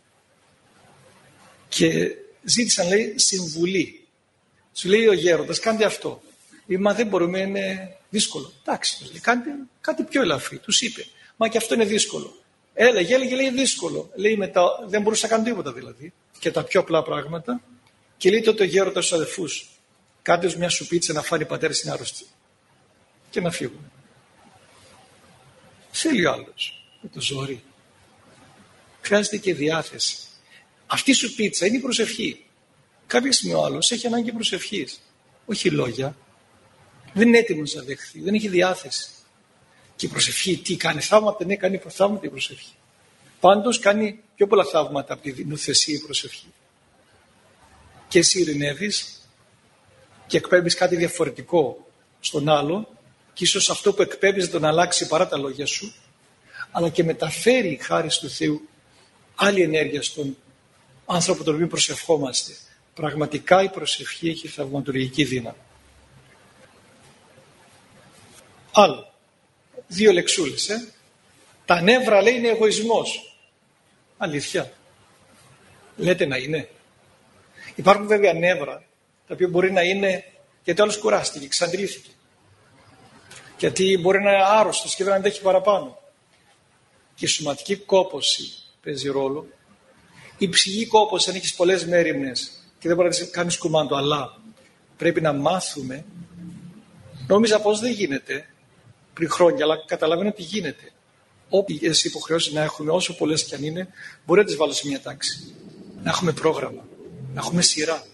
και ζήτησαν, λέει, συμβουλή. Σου λέει ο γέροντας, κάντε αυτό. Λέει, μα δεν μπορούμε, είναι δύσκολο. Εντάξει, τους λέει, κάντε κάτι πιο ελαφρύ. Τους είπε, μα και αυτό είναι δύσκολο. Έλεγε, έλεγε, λέει, δύσκολο. Λέει, μετά, δεν μπορούσα να κάνω τίποτα δηλαδή. Και τα πιο απλά πράγματα. Και λέει τότε ο γέροντας στους αδελφούς, κάντε ως μια σουπίτσα να φάνει πατέρα στην άρρωστη. Και να φύγουν. Θέλει ο άλλος με το ζόρι. Χρειάζεται και διάθεση. Αυτή σου πίτσα είναι η προσευχή. Κάποια στιγμή ο άλλος έχει ανάγκη προσευχής. Όχι λόγια. Δεν είναι έτοιμος να δεχθεί. Δεν έχει διάθεση. Και η προσευχή τι κάνει θαύματα, ναι, κάνει θαύματα η προσευχή. Πάντως κάνει πιο πολλά θαύματα από τη νοθεσία η προσευχή. Και εσύ ειρηνεύεις και εκπέμπεις κάτι διαφορετικό στον άλλο και ίσως αυτό που εκπέμπεις δεν τον αλλάξει παρά τα λόγια σου, αλλά και μεταφέρει χάρη του Θεού άλλη ενέργεια στον άνθρωπο τον οποίο προσευχόμαστε. Πραγματικά η προσευχή έχει θαυματουργική δύναμη. Άλλο. Δύο λεξούλες. Ε. Τα νεύρα λέει είναι εγωισμός. Αλήθεια. Λέτε να είναι. Υπάρχουν βέβαια νεύρα τα οποία μπορεί να είναι γιατί άλλος κουράστηκε, εξαντλήθηκε. Γιατί μπορεί να είναι άρρωστος και δεν αντέχει παραπάνω. Και η σωματική κόπωση παίζει ρόλο. Η ψυχική κόπωση, αν έχεις πολλές μέριμνες και δεν μπορεί να κάνεις κουμάντο, αλλά πρέπει να μάθουμε. Νόμιζα πως δεν γίνεται πριν χρόνια, αλλά καταλαβαίνω ότι γίνεται. Όποιες υποχρεώσεις να έχουμε, όσο πολλές κι αν είναι, μπορεί να τις βάλω σε μια τάξη. Να έχουμε πρόγραμμα, να έχουμε σειρά.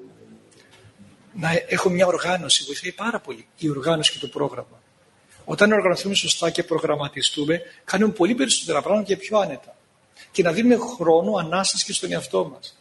Να έχουμε μια οργάνωση, βοηθάει πάρα πολύ η οργάνωση και το πρόγραμμα. Όταν οργανωθούμε σωστά και προγραμματιστούμε, κάνουμε πολύ περισσότερα πράγματα και πιο άνετα. Και να δίνουμε χρόνο ανάσταση και στον εαυτό μας.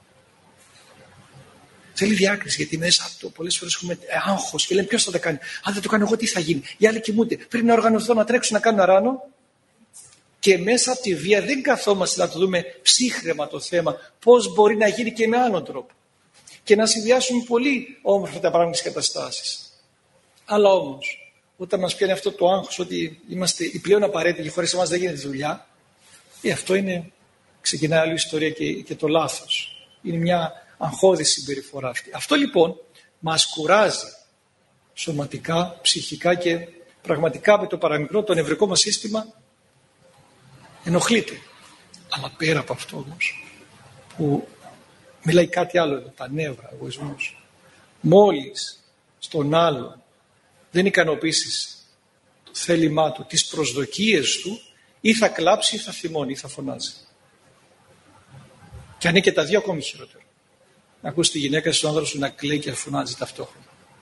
Θέλει διάκριση, γιατί μέσα από το πολλές φορές έχουμε άγχος και λέμε ποιος θα τα κάνει. Αν δεν το κάνω εγώ, τι θα γίνει. Οι άλλοι κοιμούνται. Πρέπει να οργανωθώ, να τρέξω, να κάνω ράνο. Και μέσα από τη βία δεν καθόμαστε να το δούμε ψύχραιμα το θέμα, πώς μπορεί να γίνει και με άλλον τρόπο. Και να συνδυάσουμε πολύ όμορφα τα πράγματα στις καταστάσεις. Αλλά όμως, όταν μας πιάνει αυτό το άγχος ότι είμαστε οι πλέον απαραίτητοι και χωρίς εμάς δεν γίνεται δουλειά, ε, αυτό είναι, ξεκινάει άλλη ιστορία και, και το λάθος. Είναι μια αγχώδη συμπεριφορά αυτή. Αυτό λοιπόν μας κουράζει σωματικά, ψυχικά και πραγματικά με το παραμικρό το νευρικό μας σύστημα ενοχλείται. Αλλά πέρα από αυτό όμως που μιλάει κάτι άλλο εδώ, τα νεύρα, εγωισμός. Μόλις στον άλλον δεν ικανοποιήσεις το θέλημά του, τις προσδοκίες του, ή θα κλάψει ή θα θυμώνει ή θα φωνάζει. Και αν είναι και τα δύο ακόμη χειρότερο. Να ακούσει τη γυναίκα στον άνδρα σου να κλαίει και να φωνάζει ταυτόχρονα.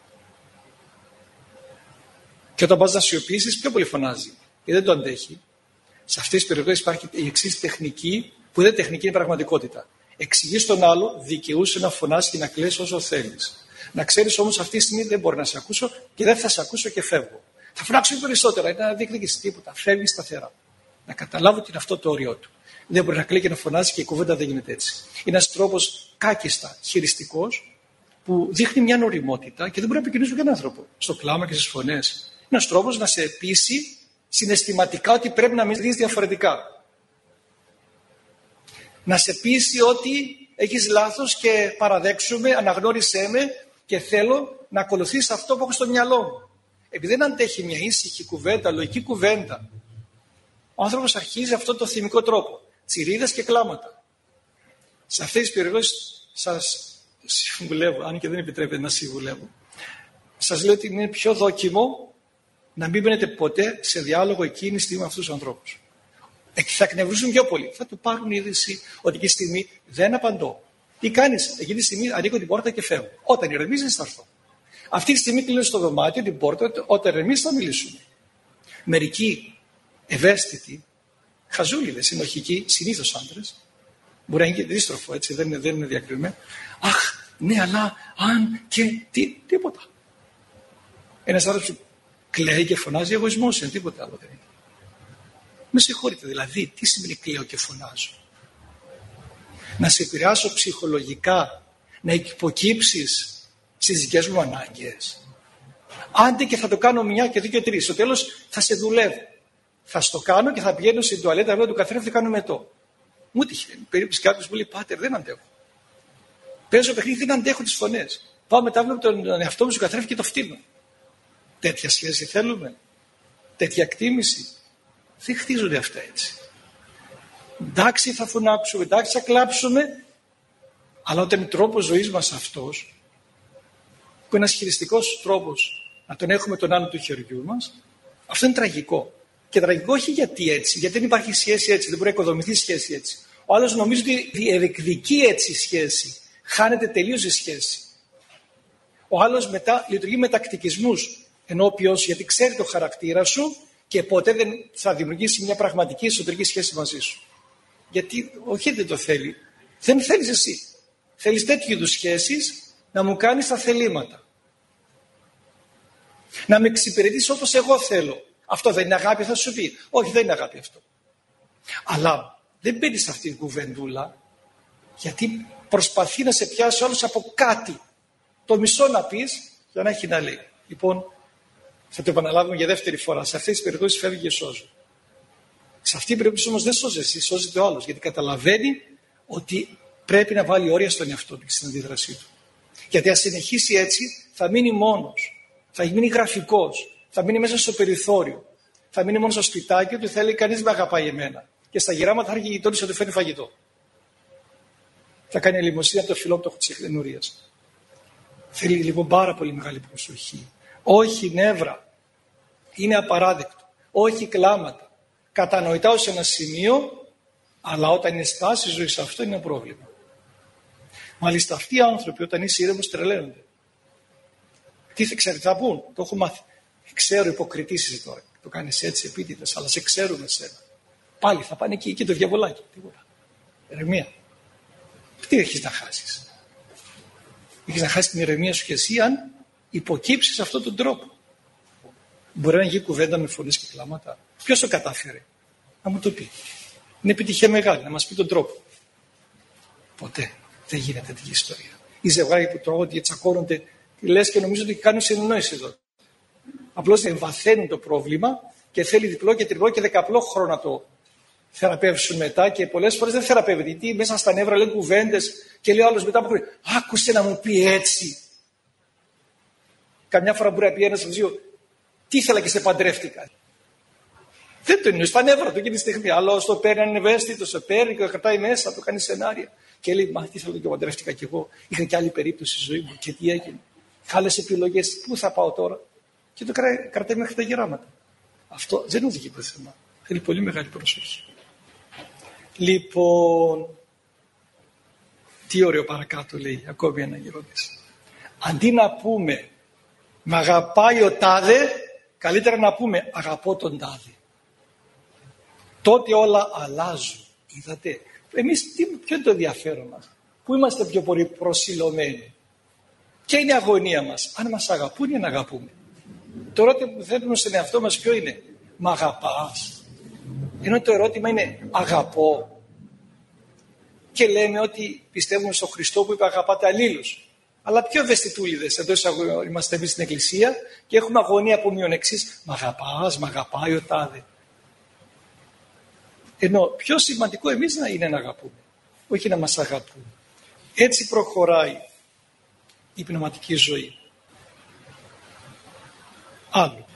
Και όταν πας να σιωπήσεις, πιο πολύ φωνάζει. Και δεν το αντέχει. Σε αυτές τις περιπτώσεις υπάρχει η εξής τεχνική, που δεν είναι τεχνική, είναι πραγματικότητα. Εξηγείς στον άλλο, δικαιούσε να φωνάσει και να κλαις όσο θέλεις. Να ξέρεις όμως αυτή τη στιγμή δεν μπορώ να σε ακούσω και δεν θα σε ακούσω και φεύγω. Θα φωνάξω περισσότερα, είναι να διεκδικήσει τίποτα. Φεύγει σταθερά. Να καταλάβω ότι είναι αυτό το όριό του. Δεν μπορεί να κλαίει και να φωνάζει και η κουβέντα δεν γίνεται έτσι. Είναι ένας τρόπος κάκιστα χειριστικός που δείχνει μια νοημότητα και δεν μπορεί να επικοινωνήσει με κανέναν άνθρωπο. Στο κλάμα και στις φωνές. Είναι ένας τρόπος να σε πείσει συναισθηματικά ότι πρέπει να μιλήσεις διαφορετικά. Να σε πείσει ότι έχεις λάθος και παραδέξουμε, αναγνώρισέ με και θέλω να ακολουθείς αυτό που έχω στο μυαλό μου. Επειδή δεν αντέχει μια ήσυχη κουβέντα, λογική κουβέντα, ο άνθρωπος αρχίζει αυτό το θυμικό τρόπο. Τσιρίδες και κλάματα. Σε αυτές τις περιοχές σας συμβουλεύω, αν και δεν επιτρέπεται να συμβουλεύω, σας λέω ότι είναι πιο δόκιμο να μην μπαίνετε ποτέ σε διάλογο εκείνη τη στιγμή με αυτούς τους ανθρώπους. Θα εκνευρίσουν πιο πολύ. Θα του πάρουν είδηση ότι εκείνη τη στιγμή δεν απαντώ. Τι κάνεις, εκείνη τη στιγμή ανοίγω την πόρτα και φεύγω. Όταν ηρεμήσεις θα έρθω. Αυτή τη στιγμή κλείνω στο δωμάτιο την πόρτα, όταν ηρεμήσεις θα μιλήσουμε. Μερικοί ευαίσθητοι, χαζούλιδες, συνοχικοί, συνήθως άντρες, μπορεί να είναι και δίστροφο, έτσι, δεν είναι, δεν είναι διακριμένο. Αχ, ναι, αλλά αν και τι, τίποτα. Ένας άνθρωπος που κλαίει και φωνάζει, εγωισμός είναι, τίποτα άλλο δεν είναι. Με συγχωρείτε, δηλαδή, τι σημαίνει κλαίω και φωνάζω. Να σε επηρεάσω ψυχολογικά, να υποκύψεις στις δικές μου ανάγκες. Άντε και θα το κάνω μια και δύο και τρεις. Στο τέλος θα σε δουλεύω. Θα στο κάνω και θα πηγαίνω στην τουαλέτα, λέω του καθένα θα κάνω μετό. Μου τύχε. Περίπου κάποιος μου λέει, πάτερ, δεν αντέχω. Παίζω παιχνίδι, δεν αντέχω τις φωνές. Πάω μετά, βλέπω τον εαυτό μου στον καθρέφτη και το φτύνω. Τέτοια σχέση θέλουμε. Τέτοια εκτίμηση. Δεν χτίζονται αυτά έτσι. Εντάξει θα φωνάξουμε, εντάξει θα κλάψουμε, αλλά όταν είναι τρόπος ζωής μας αυτός, που είναι ένας χειριστικός τρόπος να τον έχουμε τον άλλο του χεριού μας, αυτό είναι τραγικό. Και τραγικό όχι γιατί έτσι, γιατί δεν υπάρχει σχέση έτσι, δεν μπορεί να οικοδομηθεί σχέση έτσι. Ο άλλος νομίζει ότι διεκδικεί έτσι σχέση, χάνεται τελείως η σχέση. Ο άλλος μετά λειτουργεί με τακτικισμούς ενώπιος, γιατί ξέρει το χαρακτήρα σου και ποτέ δεν θα δημιουργήσει μια πραγματική εσωτερική σχέση μαζί σου. Γιατί όχι δεν το θέλει, δεν θέλεις εσύ. Θέλεις τέτοιου είδους σχέσεις να μου κάνεις τα θελήματα. Να με εξυπηρετήσεις όπως εγώ θέλω. Αυτό δεν είναι αγάπη, θα σου πει. Όχι, δεν είναι αγάπη αυτό. Αλλά δεν μπαίνει σε αυτήν την κουβεντούλα, γιατί προσπαθεί να σε πιάσει όλος από κάτι. Το μισό να πεις για να έχει να λέει. Λοιπόν, θα το επαναλάβουμε για δεύτερη φορά. Σε αυτές τις περιπτώσεις φεύγει και σώζει. Σε αυτή την περίπτωση όμως δεν σώζει εσύ, σώζεται ο άλλος. Γιατί καταλαβαίνει ότι πρέπει να βάλει όρια στον εαυτό του και στην αντίδρασή του. Γιατί αν συνεχίσει έτσι θα μείνει μόνος. Θα μείνει γραφικός. Θα μείνει μέσα στο περιθώριο. Θα μείνει μόνο στο σπιτάκι του, θα λέει κανείς με αγαπάει εμένα. Και στα γυράματα θα έρχεται η γειτόνισσα να του φέρνει φαγητό. Θα κάνει ελεημοσύνη από το φιλόπτωχο της εκδενουρίας. Θέλει λοιπόν πάρα πολύ μεγάλη προσοχή. Όχι νεύρα. Είναι απαράδεκτο. Όχι κλάματα. Κατανοητά ως ένα σημείο, αλλά όταν είναι στάση ζωή σε αυτό είναι ένα πρόβλημα. Μάλιστα αυτοί οι άνθρωποι όταν είσαι ήρεμος τρελαίνονται. Τι θα ξέρει, θα πούν, το έχω μάθει. Ξέρω υποκριτήσεις τώρα. Το κάνεις έτσι επίτηδες, αλλά σε ξέρουμε εσένα. Πάλι θα πάνε εκεί και το διαβολάκι. Τίποτα. Ερεμία. Τι έχεις να χάσεις. Έχεις να χάσεις την ηρεμία σου και εσύ αν υποκύψεις αυτόν τον τρόπο. Μπορεί να γίνει κουβέντα με φωνές και κλάματα. Ποιος το κατάφερε. να μου το πει. Είναι επιτυχία μεγάλη, να μας πει τον τρόπο. Ποτέ δεν γίνεται τέτοια ιστορία. Οι ζευγάρια που τρώγονται και τσακώνονται, λες και νομίζω ότι κάνουν συνεννόηση εδώ. Απλώς εμβαθαίνουν το πρόβλημα και θέλει διπλό και τριπλό και δεκαπλό χρόνο να το θεραπεύσουν μετά, και πολλές φορές δεν θεραπεύεται. Γιατί μέσα στα νεύρα λένε κουβέντες και λέει ο άλλος μετά από χρόνια, άκουσε να μου πει έτσι. Καμιά φορά μπορεί να πει ένας από τους δύο, τι ήθελα και σε παντρεύτηκα. Δεν το εννοεί στα νεύρα του εκείνη τη στιγμή. Αλλά το παίρνει, αν είναι ευαίσθητο, σε παίρνει και το κρατάει μέσα, το κάνει σενάρια. Και λέει, μα τι θέλω και παντρεύτηκα κι εγώ. Είχα κι άλλη περίπτωση στη ζωή μου. Και τι έγινε. Άλλες επιλογές, πού θα πάω τώρα. Και το κρατάει, κρατάει μέχρι τα γεράματα. Αυτό δεν οδηγεί πουθενά. Θέλει πολύ μεγάλη προσοχή. Λοιπόν, τι ωραίο παρακάτω λέει ακόμη ένα γερόντης. Αντί να πούμε μ' αγαπάει ο τάδε, καλύτερα να πούμε αγαπώ τον τάδε. Τότε όλα αλλάζουν. Είδατε, εμείς τι, ποιο είναι το ενδιαφέρον μας, πού είμαστε πιο πολύ προσιλωμένοι, ποια είναι η αγωνία μας, αν μας αγαπούν ή να αγαπούμε. Το ερώτημα που θέλουμε στον εαυτό μας ποιο είναι, μ' αγαπάς, ενώ το ερώτημα είναι αγαπώ. Και λέμε ότι πιστεύουμε στον Χριστό που είπε αγαπάτε αλλήλους. Αλλά πιο ευαισθητούλιδες, εδώ είμαστε εμείς στην Εκκλησία και έχουμε αγωνία από μειονεξής, μ' αγαπάς, μ' αγαπάει ο τάδε. Ενώ πιο σημαντικό εμείς να είναι να αγαπούμε, όχι να μας αγαπούν. Έτσι προχωράει η πνευματική ζωή. Άλλο.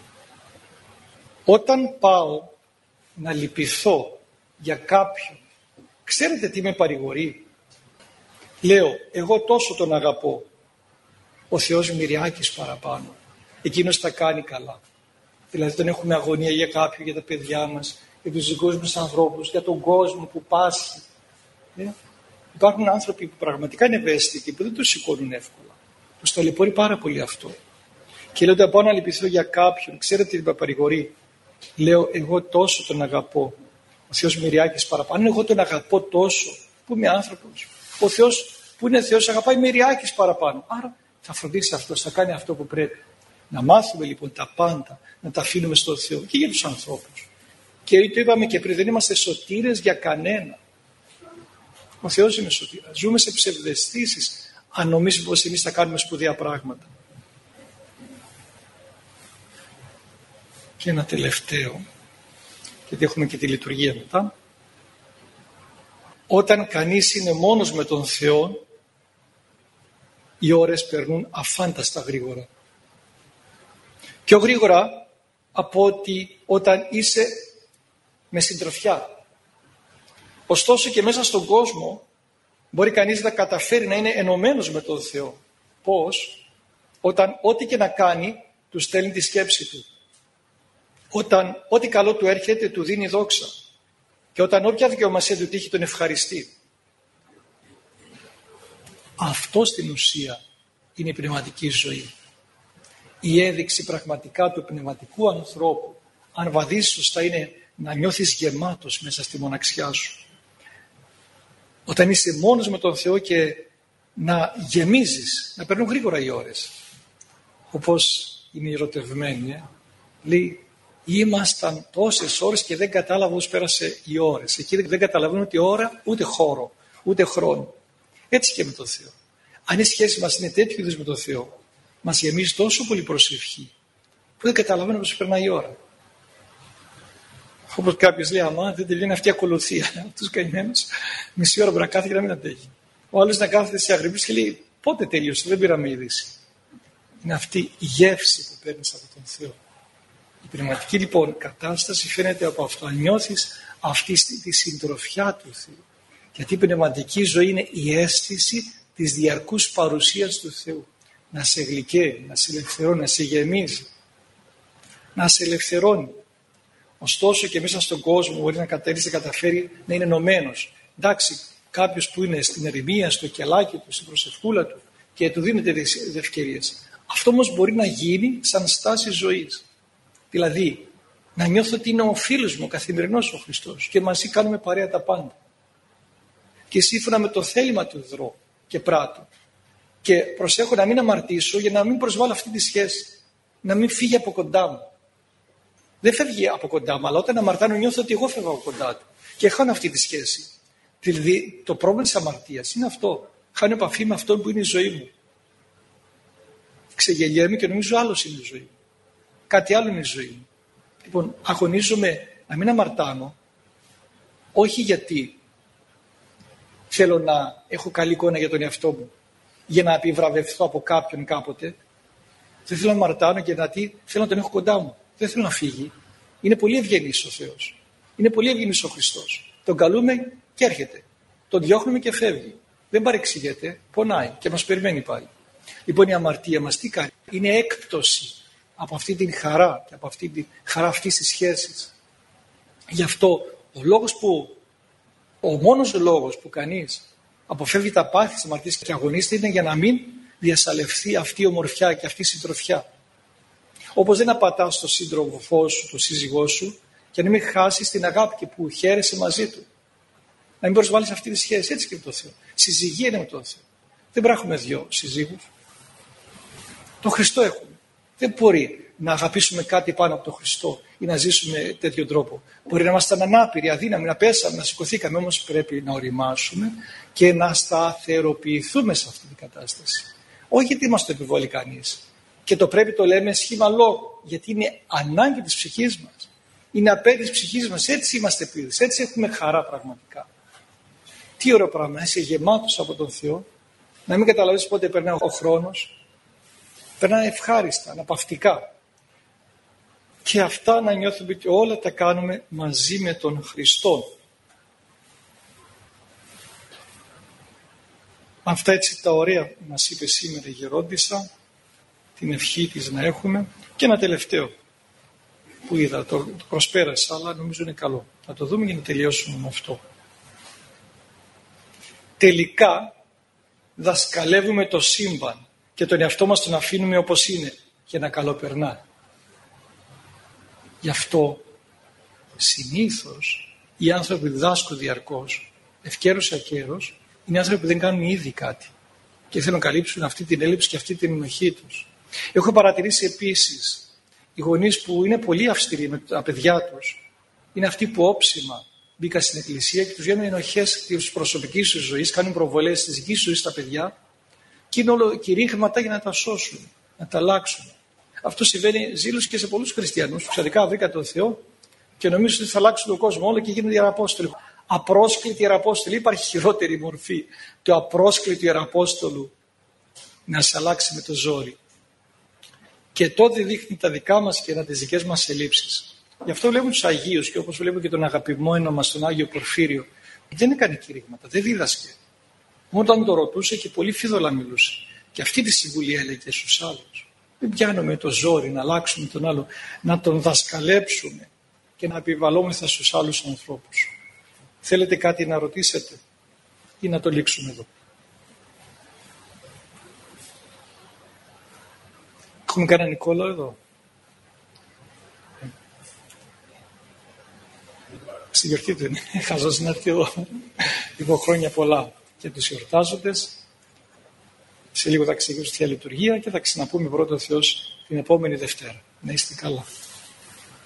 Όταν πάω να λυπηθώ για κάποιον, ξέρετε τι με παρηγορεί. Λέω, εγώ τόσο τον αγαπώ, ο Θεός μυριάκης παραπάνω. Εκείνος τα κάνει καλά. Δηλαδή τον έχουμε αγωνία για κάποιον, για τα παιδιά μας, για τους δικούς μας ανθρώπους, για τον κόσμο που πάσχει. Ε? Υπάρχουν άνθρωποι που πραγματικά είναι ευαίσθητοι, που δεν τους σηκώνουν εύκολα. Τους ταλαιπωρεί πάρα πολύ αυτό. Και λέω, όταν πάω να λυπηθώ για κάποιον, ξέρετε τι με παρηγορεί. Λέω, εγώ τόσο τον αγαπώ. Ο Θεός μυριάκης παραπάνω. Εγώ τον αγαπώ τόσο, που είμαι άνθρωπος. Ο Θεός που είναι Θεός αγαπάει μυριάκης παραπάνω. Άρα θα φροντίσει αυτός, θα κάνει αυτό που πρέπει. Να μάθουμε λοιπόν τα πάντα, να τα αφήνουμε στον Θεό και για τους ανθρώπους. Και το είπαμε και πριν, δεν είμαστε σωτήρες για κανένα. Ο Θεός είναι σωτήρας. Ζούμε σε ψευδαισθήσεις αν νομίζουμε πως εμείς θα κάνουμε σπουδαία πράγματα. Και ένα τελευταίο, γιατί έχουμε και τη λειτουργία μετά. Όταν κανείς είναι μόνος με τον Θεό, οι ώρες περνούν αφάνταστα γρήγορα. Πιο γρήγορα από ότι όταν είσαι με συντροφιά. Ωστόσο και μέσα στον κόσμο μπορεί κανείς να καταφέρει να είναι ενωμένος με τον Θεό. Πώς? Όταν ό,τι και να κάνει του στέλνει τη σκέψη του. Όταν ό,τι καλό του έρχεται του δίνει δόξα. Και όταν όποια δικαιομασία του τύχει τον ευχαριστεί. Αυτό στην ουσία είναι η πνευματική ζωή. Η έδειξη πραγματικά του πνευματικού ανθρώπου, αν βαδίσεις σωστά, είναι να νιώθεις γεμάτος μέσα στη μοναξιά σου. Όταν είσαι μόνος με τον Θεό και να γεμίζεις, να περνούν γρήγορα οι ώρες. Όπως είναι οι ερωτευμένοι, ε? λέει, ήμασταν τόσες ώρες και δεν κατάλαβα πώς πέρασε οι ώρες. Εκεί δεν καταλαβαίνουν ούτε ώρα, ούτε χώρο, ούτε χρόνο. Έτσι και με τον Θεό. Αν η σχέση μας είναι τέτοιου είδους με τον Θεό, μας γεμίζει τόσο πολύ προσευχή, που δεν καταλαβαίνουμε πώς περνάει η ώρα. Όπως κάποιος λέει, αμά δεν τελειώνει αυτή η ακολουθία. Αυτούς καημένους, μισή ώρα μπορεί να κάθεται και να μην αντέχει. Ο άλλος να κάθεται σε αγρυπνίες και λέει, πότε τελείωσε, δεν πήραμε είδηση. Είναι αυτή η γεύση που παίρνεις από τον Θεό. Η πνευματική λοιπόν κατάσταση φαίνεται από αυτό. Αν νιώθεις αυτή τη συντροφιά του Θεού. Γιατί η πνευματική ζωή είναι η αίσθηση της διαρκούς παρουσίας του Θεού. Να σε γλυκαίνει, να σε ελευθερώνει, να σε γεμίζει. Να σε ελευθερώνει. Ωστόσο και μέσα στον κόσμο μπορεί να κατέληξει, να καταφέρει να είναι ενωμένος. Εντάξει, κάποιος που είναι στην ερημία, στο κελάκι του, στην προσευχούλα του και του δίνεται τις ευκαιρίες. Αυτό όμως μπορεί να γίνει σαν στάση ζωής. Δηλαδή, να νιώθω ότι είναι ο φίλος μου, ο καθημερινός ο Χριστός και μαζί κάνουμε παρέα τα πάντα. Και σύμφωνα με το θέλημα του δρώ και πράττω. Και προσέχω να μην αμαρτήσω για να μην προσβάλλω αυτή τη σχέση. Να μην φύγει από κοντά μου. Δεν φεύγει από κοντά μου, αλλά όταν αμαρτάνω νιώθω ότι εγώ φεύγω από κοντά του. Και χάνω αυτή τη σχέση. Δηλαδή το πρόβλημα της αμαρτίας είναι αυτό. Χάνω επαφή με αυτόν που είναι η ζωή μου. Ξεγελιέμαι και νομίζω άλλος είναι η ζωή μου. Κάτι άλλο είναι η ζωή μου. Λοιπόν, αγωνίζομαι να μην αμαρτάνω, όχι γιατί θέλω να έχω καλή εικόνα για τον εαυτό μου, για να επιβραβευθώ από κάποιον κάποτε. Δεν θέλω να αμαρτάνω γιατί θέλω να τον έχω κοντά μου. Δεν θέλω να φύγει. Είναι πολύ ευγενής ο Θεός. Είναι πολύ ευγενής ο Χριστός. Τον καλούμε και έρχεται. Τον διώχνουμε και φεύγει. Δεν παρεξηγείται, πονάει και μας περιμένει πάλι. Λοιπόν, η αμαρτία μας τι κάνει? Είναι έκπτωση από αυτή την χαρά και από αυτή τη χαρά αυτής της σχέσης. Γι' αυτό ο λόγος που, ο μόνος λόγος που κανείς αποφεύγει τα πάθη της αμαρτίας και αγωνίζεται είναι για να μην διασαλευθεί αυτή η ομορφιά και αυτή η συντροφιά. Όπως δεν απατάς τον σύντροφό σου, τον σύζυγό σου, και να μην χάσεις την αγάπη και που χαίρεσαι μαζί του. Να μην προσβάλλεις αυτή τη σχέση. Έτσι και με τον Θεό. Συζυγία είναι με τον Θεό. Δεν πρέπει να έχουμε δυο συζύγους. Τον Χριστό έχουμε. Δεν μπορεί να αγαπήσουμε κάτι πάνω από τον Χριστό ή να ζήσουμε τέτοιο τρόπο. Μπορεί να ήμασταν ανάπηροι, αδύναμοι, να πέσαμε, να σηκωθήκαμε. Όμως πρέπει να οριμάσουμε και να σταθεροποιηθούμε σε αυτή την κατάσταση. Όχι γιατί μας το επιβάλλει κανείς. Και το πρέπει το λέμε σχήμα λόγου. Γιατί είναι ανάγκη της ψυχής μας. Είναι απέτηση της ψυχής μας. Έτσι είμαστε πλήρες. Έτσι έχουμε χαρά πραγματικά. Τι ωραίο πράγμα. Είσαι γεμάτος από τον Θεό. Να μην καταλαβαίνεις πότε περνάει ο χρόνος. Περνάει ευχάριστα, αναπαυτικά. Και αυτά να νιώθουμε ότι όλα τα κάνουμε μαζί με τον Χριστό. Αυτά έτσι τα ωραία μας είπε σήμερα η Γερόντισσα. Την ευχή της να έχουμε. Και ένα τελευταίο που είδα, το, το προσπέρασα, αλλά νομίζω είναι καλό. Να το δούμε για να τελειώσουμε με αυτό. Τελικά δασκαλεύουμε το σύμπαν και τον εαυτό μας τον αφήνουμε όπως είναι για να καλοπερνά. Γι' αυτό συνήθως οι άνθρωποι που διδάσκουν διαρκώς, ευκαιρός ή ακέρος, είναι άνθρωποι που δεν κάνουν ήδη κάτι και θέλουν να καλύψουν αυτή την έλλειψη και αυτή την ενοχή τους. Έχω παρατηρήσει επίσης οι γονείς που είναι πολύ αυστηροί με τα παιδιά τους, είναι αυτοί που όψιμα μπήκαν στην εκκλησία και τους βγαίνουν ενοχές της προσωπικής τους ζωής, κάνουν προβολές της δικής ζωής στα παιδιά και είναι όλο κηρύγματα για να τα σώσουν, να τα αλλάξουν. Αυτό συμβαίνει ζήλως και σε πολλούς χριστιανούς που ξαδικά βρήκαν τον Θεό και νομίζουν ότι θα αλλάξουν τον κόσμο όλο και γίνονται ιεραπόστολοι. Απρόσκλητοι ιεραπόστολοι, υπάρχει χειρότερη μορφή του απρόσκλητου ιεραπόστολου να σε αλλάξει με το ζόρι. Και τότε δείχνει τα δικά μας και τις δικές μας ελλείψεις. Γι' αυτό βλέπουμε τους Αγίους και όπως βλέπουμε και τον αγαπημένο μας τον Άγιο Πορφύριο, δεν έκανε κηρύγματα, δεν δίδασκε. Μόνο όταν το ρωτούσε και πολύ φίδωλα μιλούσε. Και αυτή τη συμβουλή έλεγε στους άλλους. Δεν πιάνουμε το ζόρι να αλλάξουμε τον άλλο, να τον δασκαλέψουμε και να επιβαλόμεθα στους άλλους ανθρώπους. Θέλετε κάτι να ρωτήσετε ή να το λήξουμε εδώ? Έχουμε κανένα Νικόλαο εδώ? Στη γιορτή του είναι. Χαζός να έρθει εδώ. Λοιπόν, χρόνια πολλά και τους γιορτάζοντες. Σε λίγο θα ξεκινήσουμε τη Θεία Λειτουργία και θα ξαναπούμε πρώτο Θεός την επόμενη Δευτέρα. Να είστε καλά.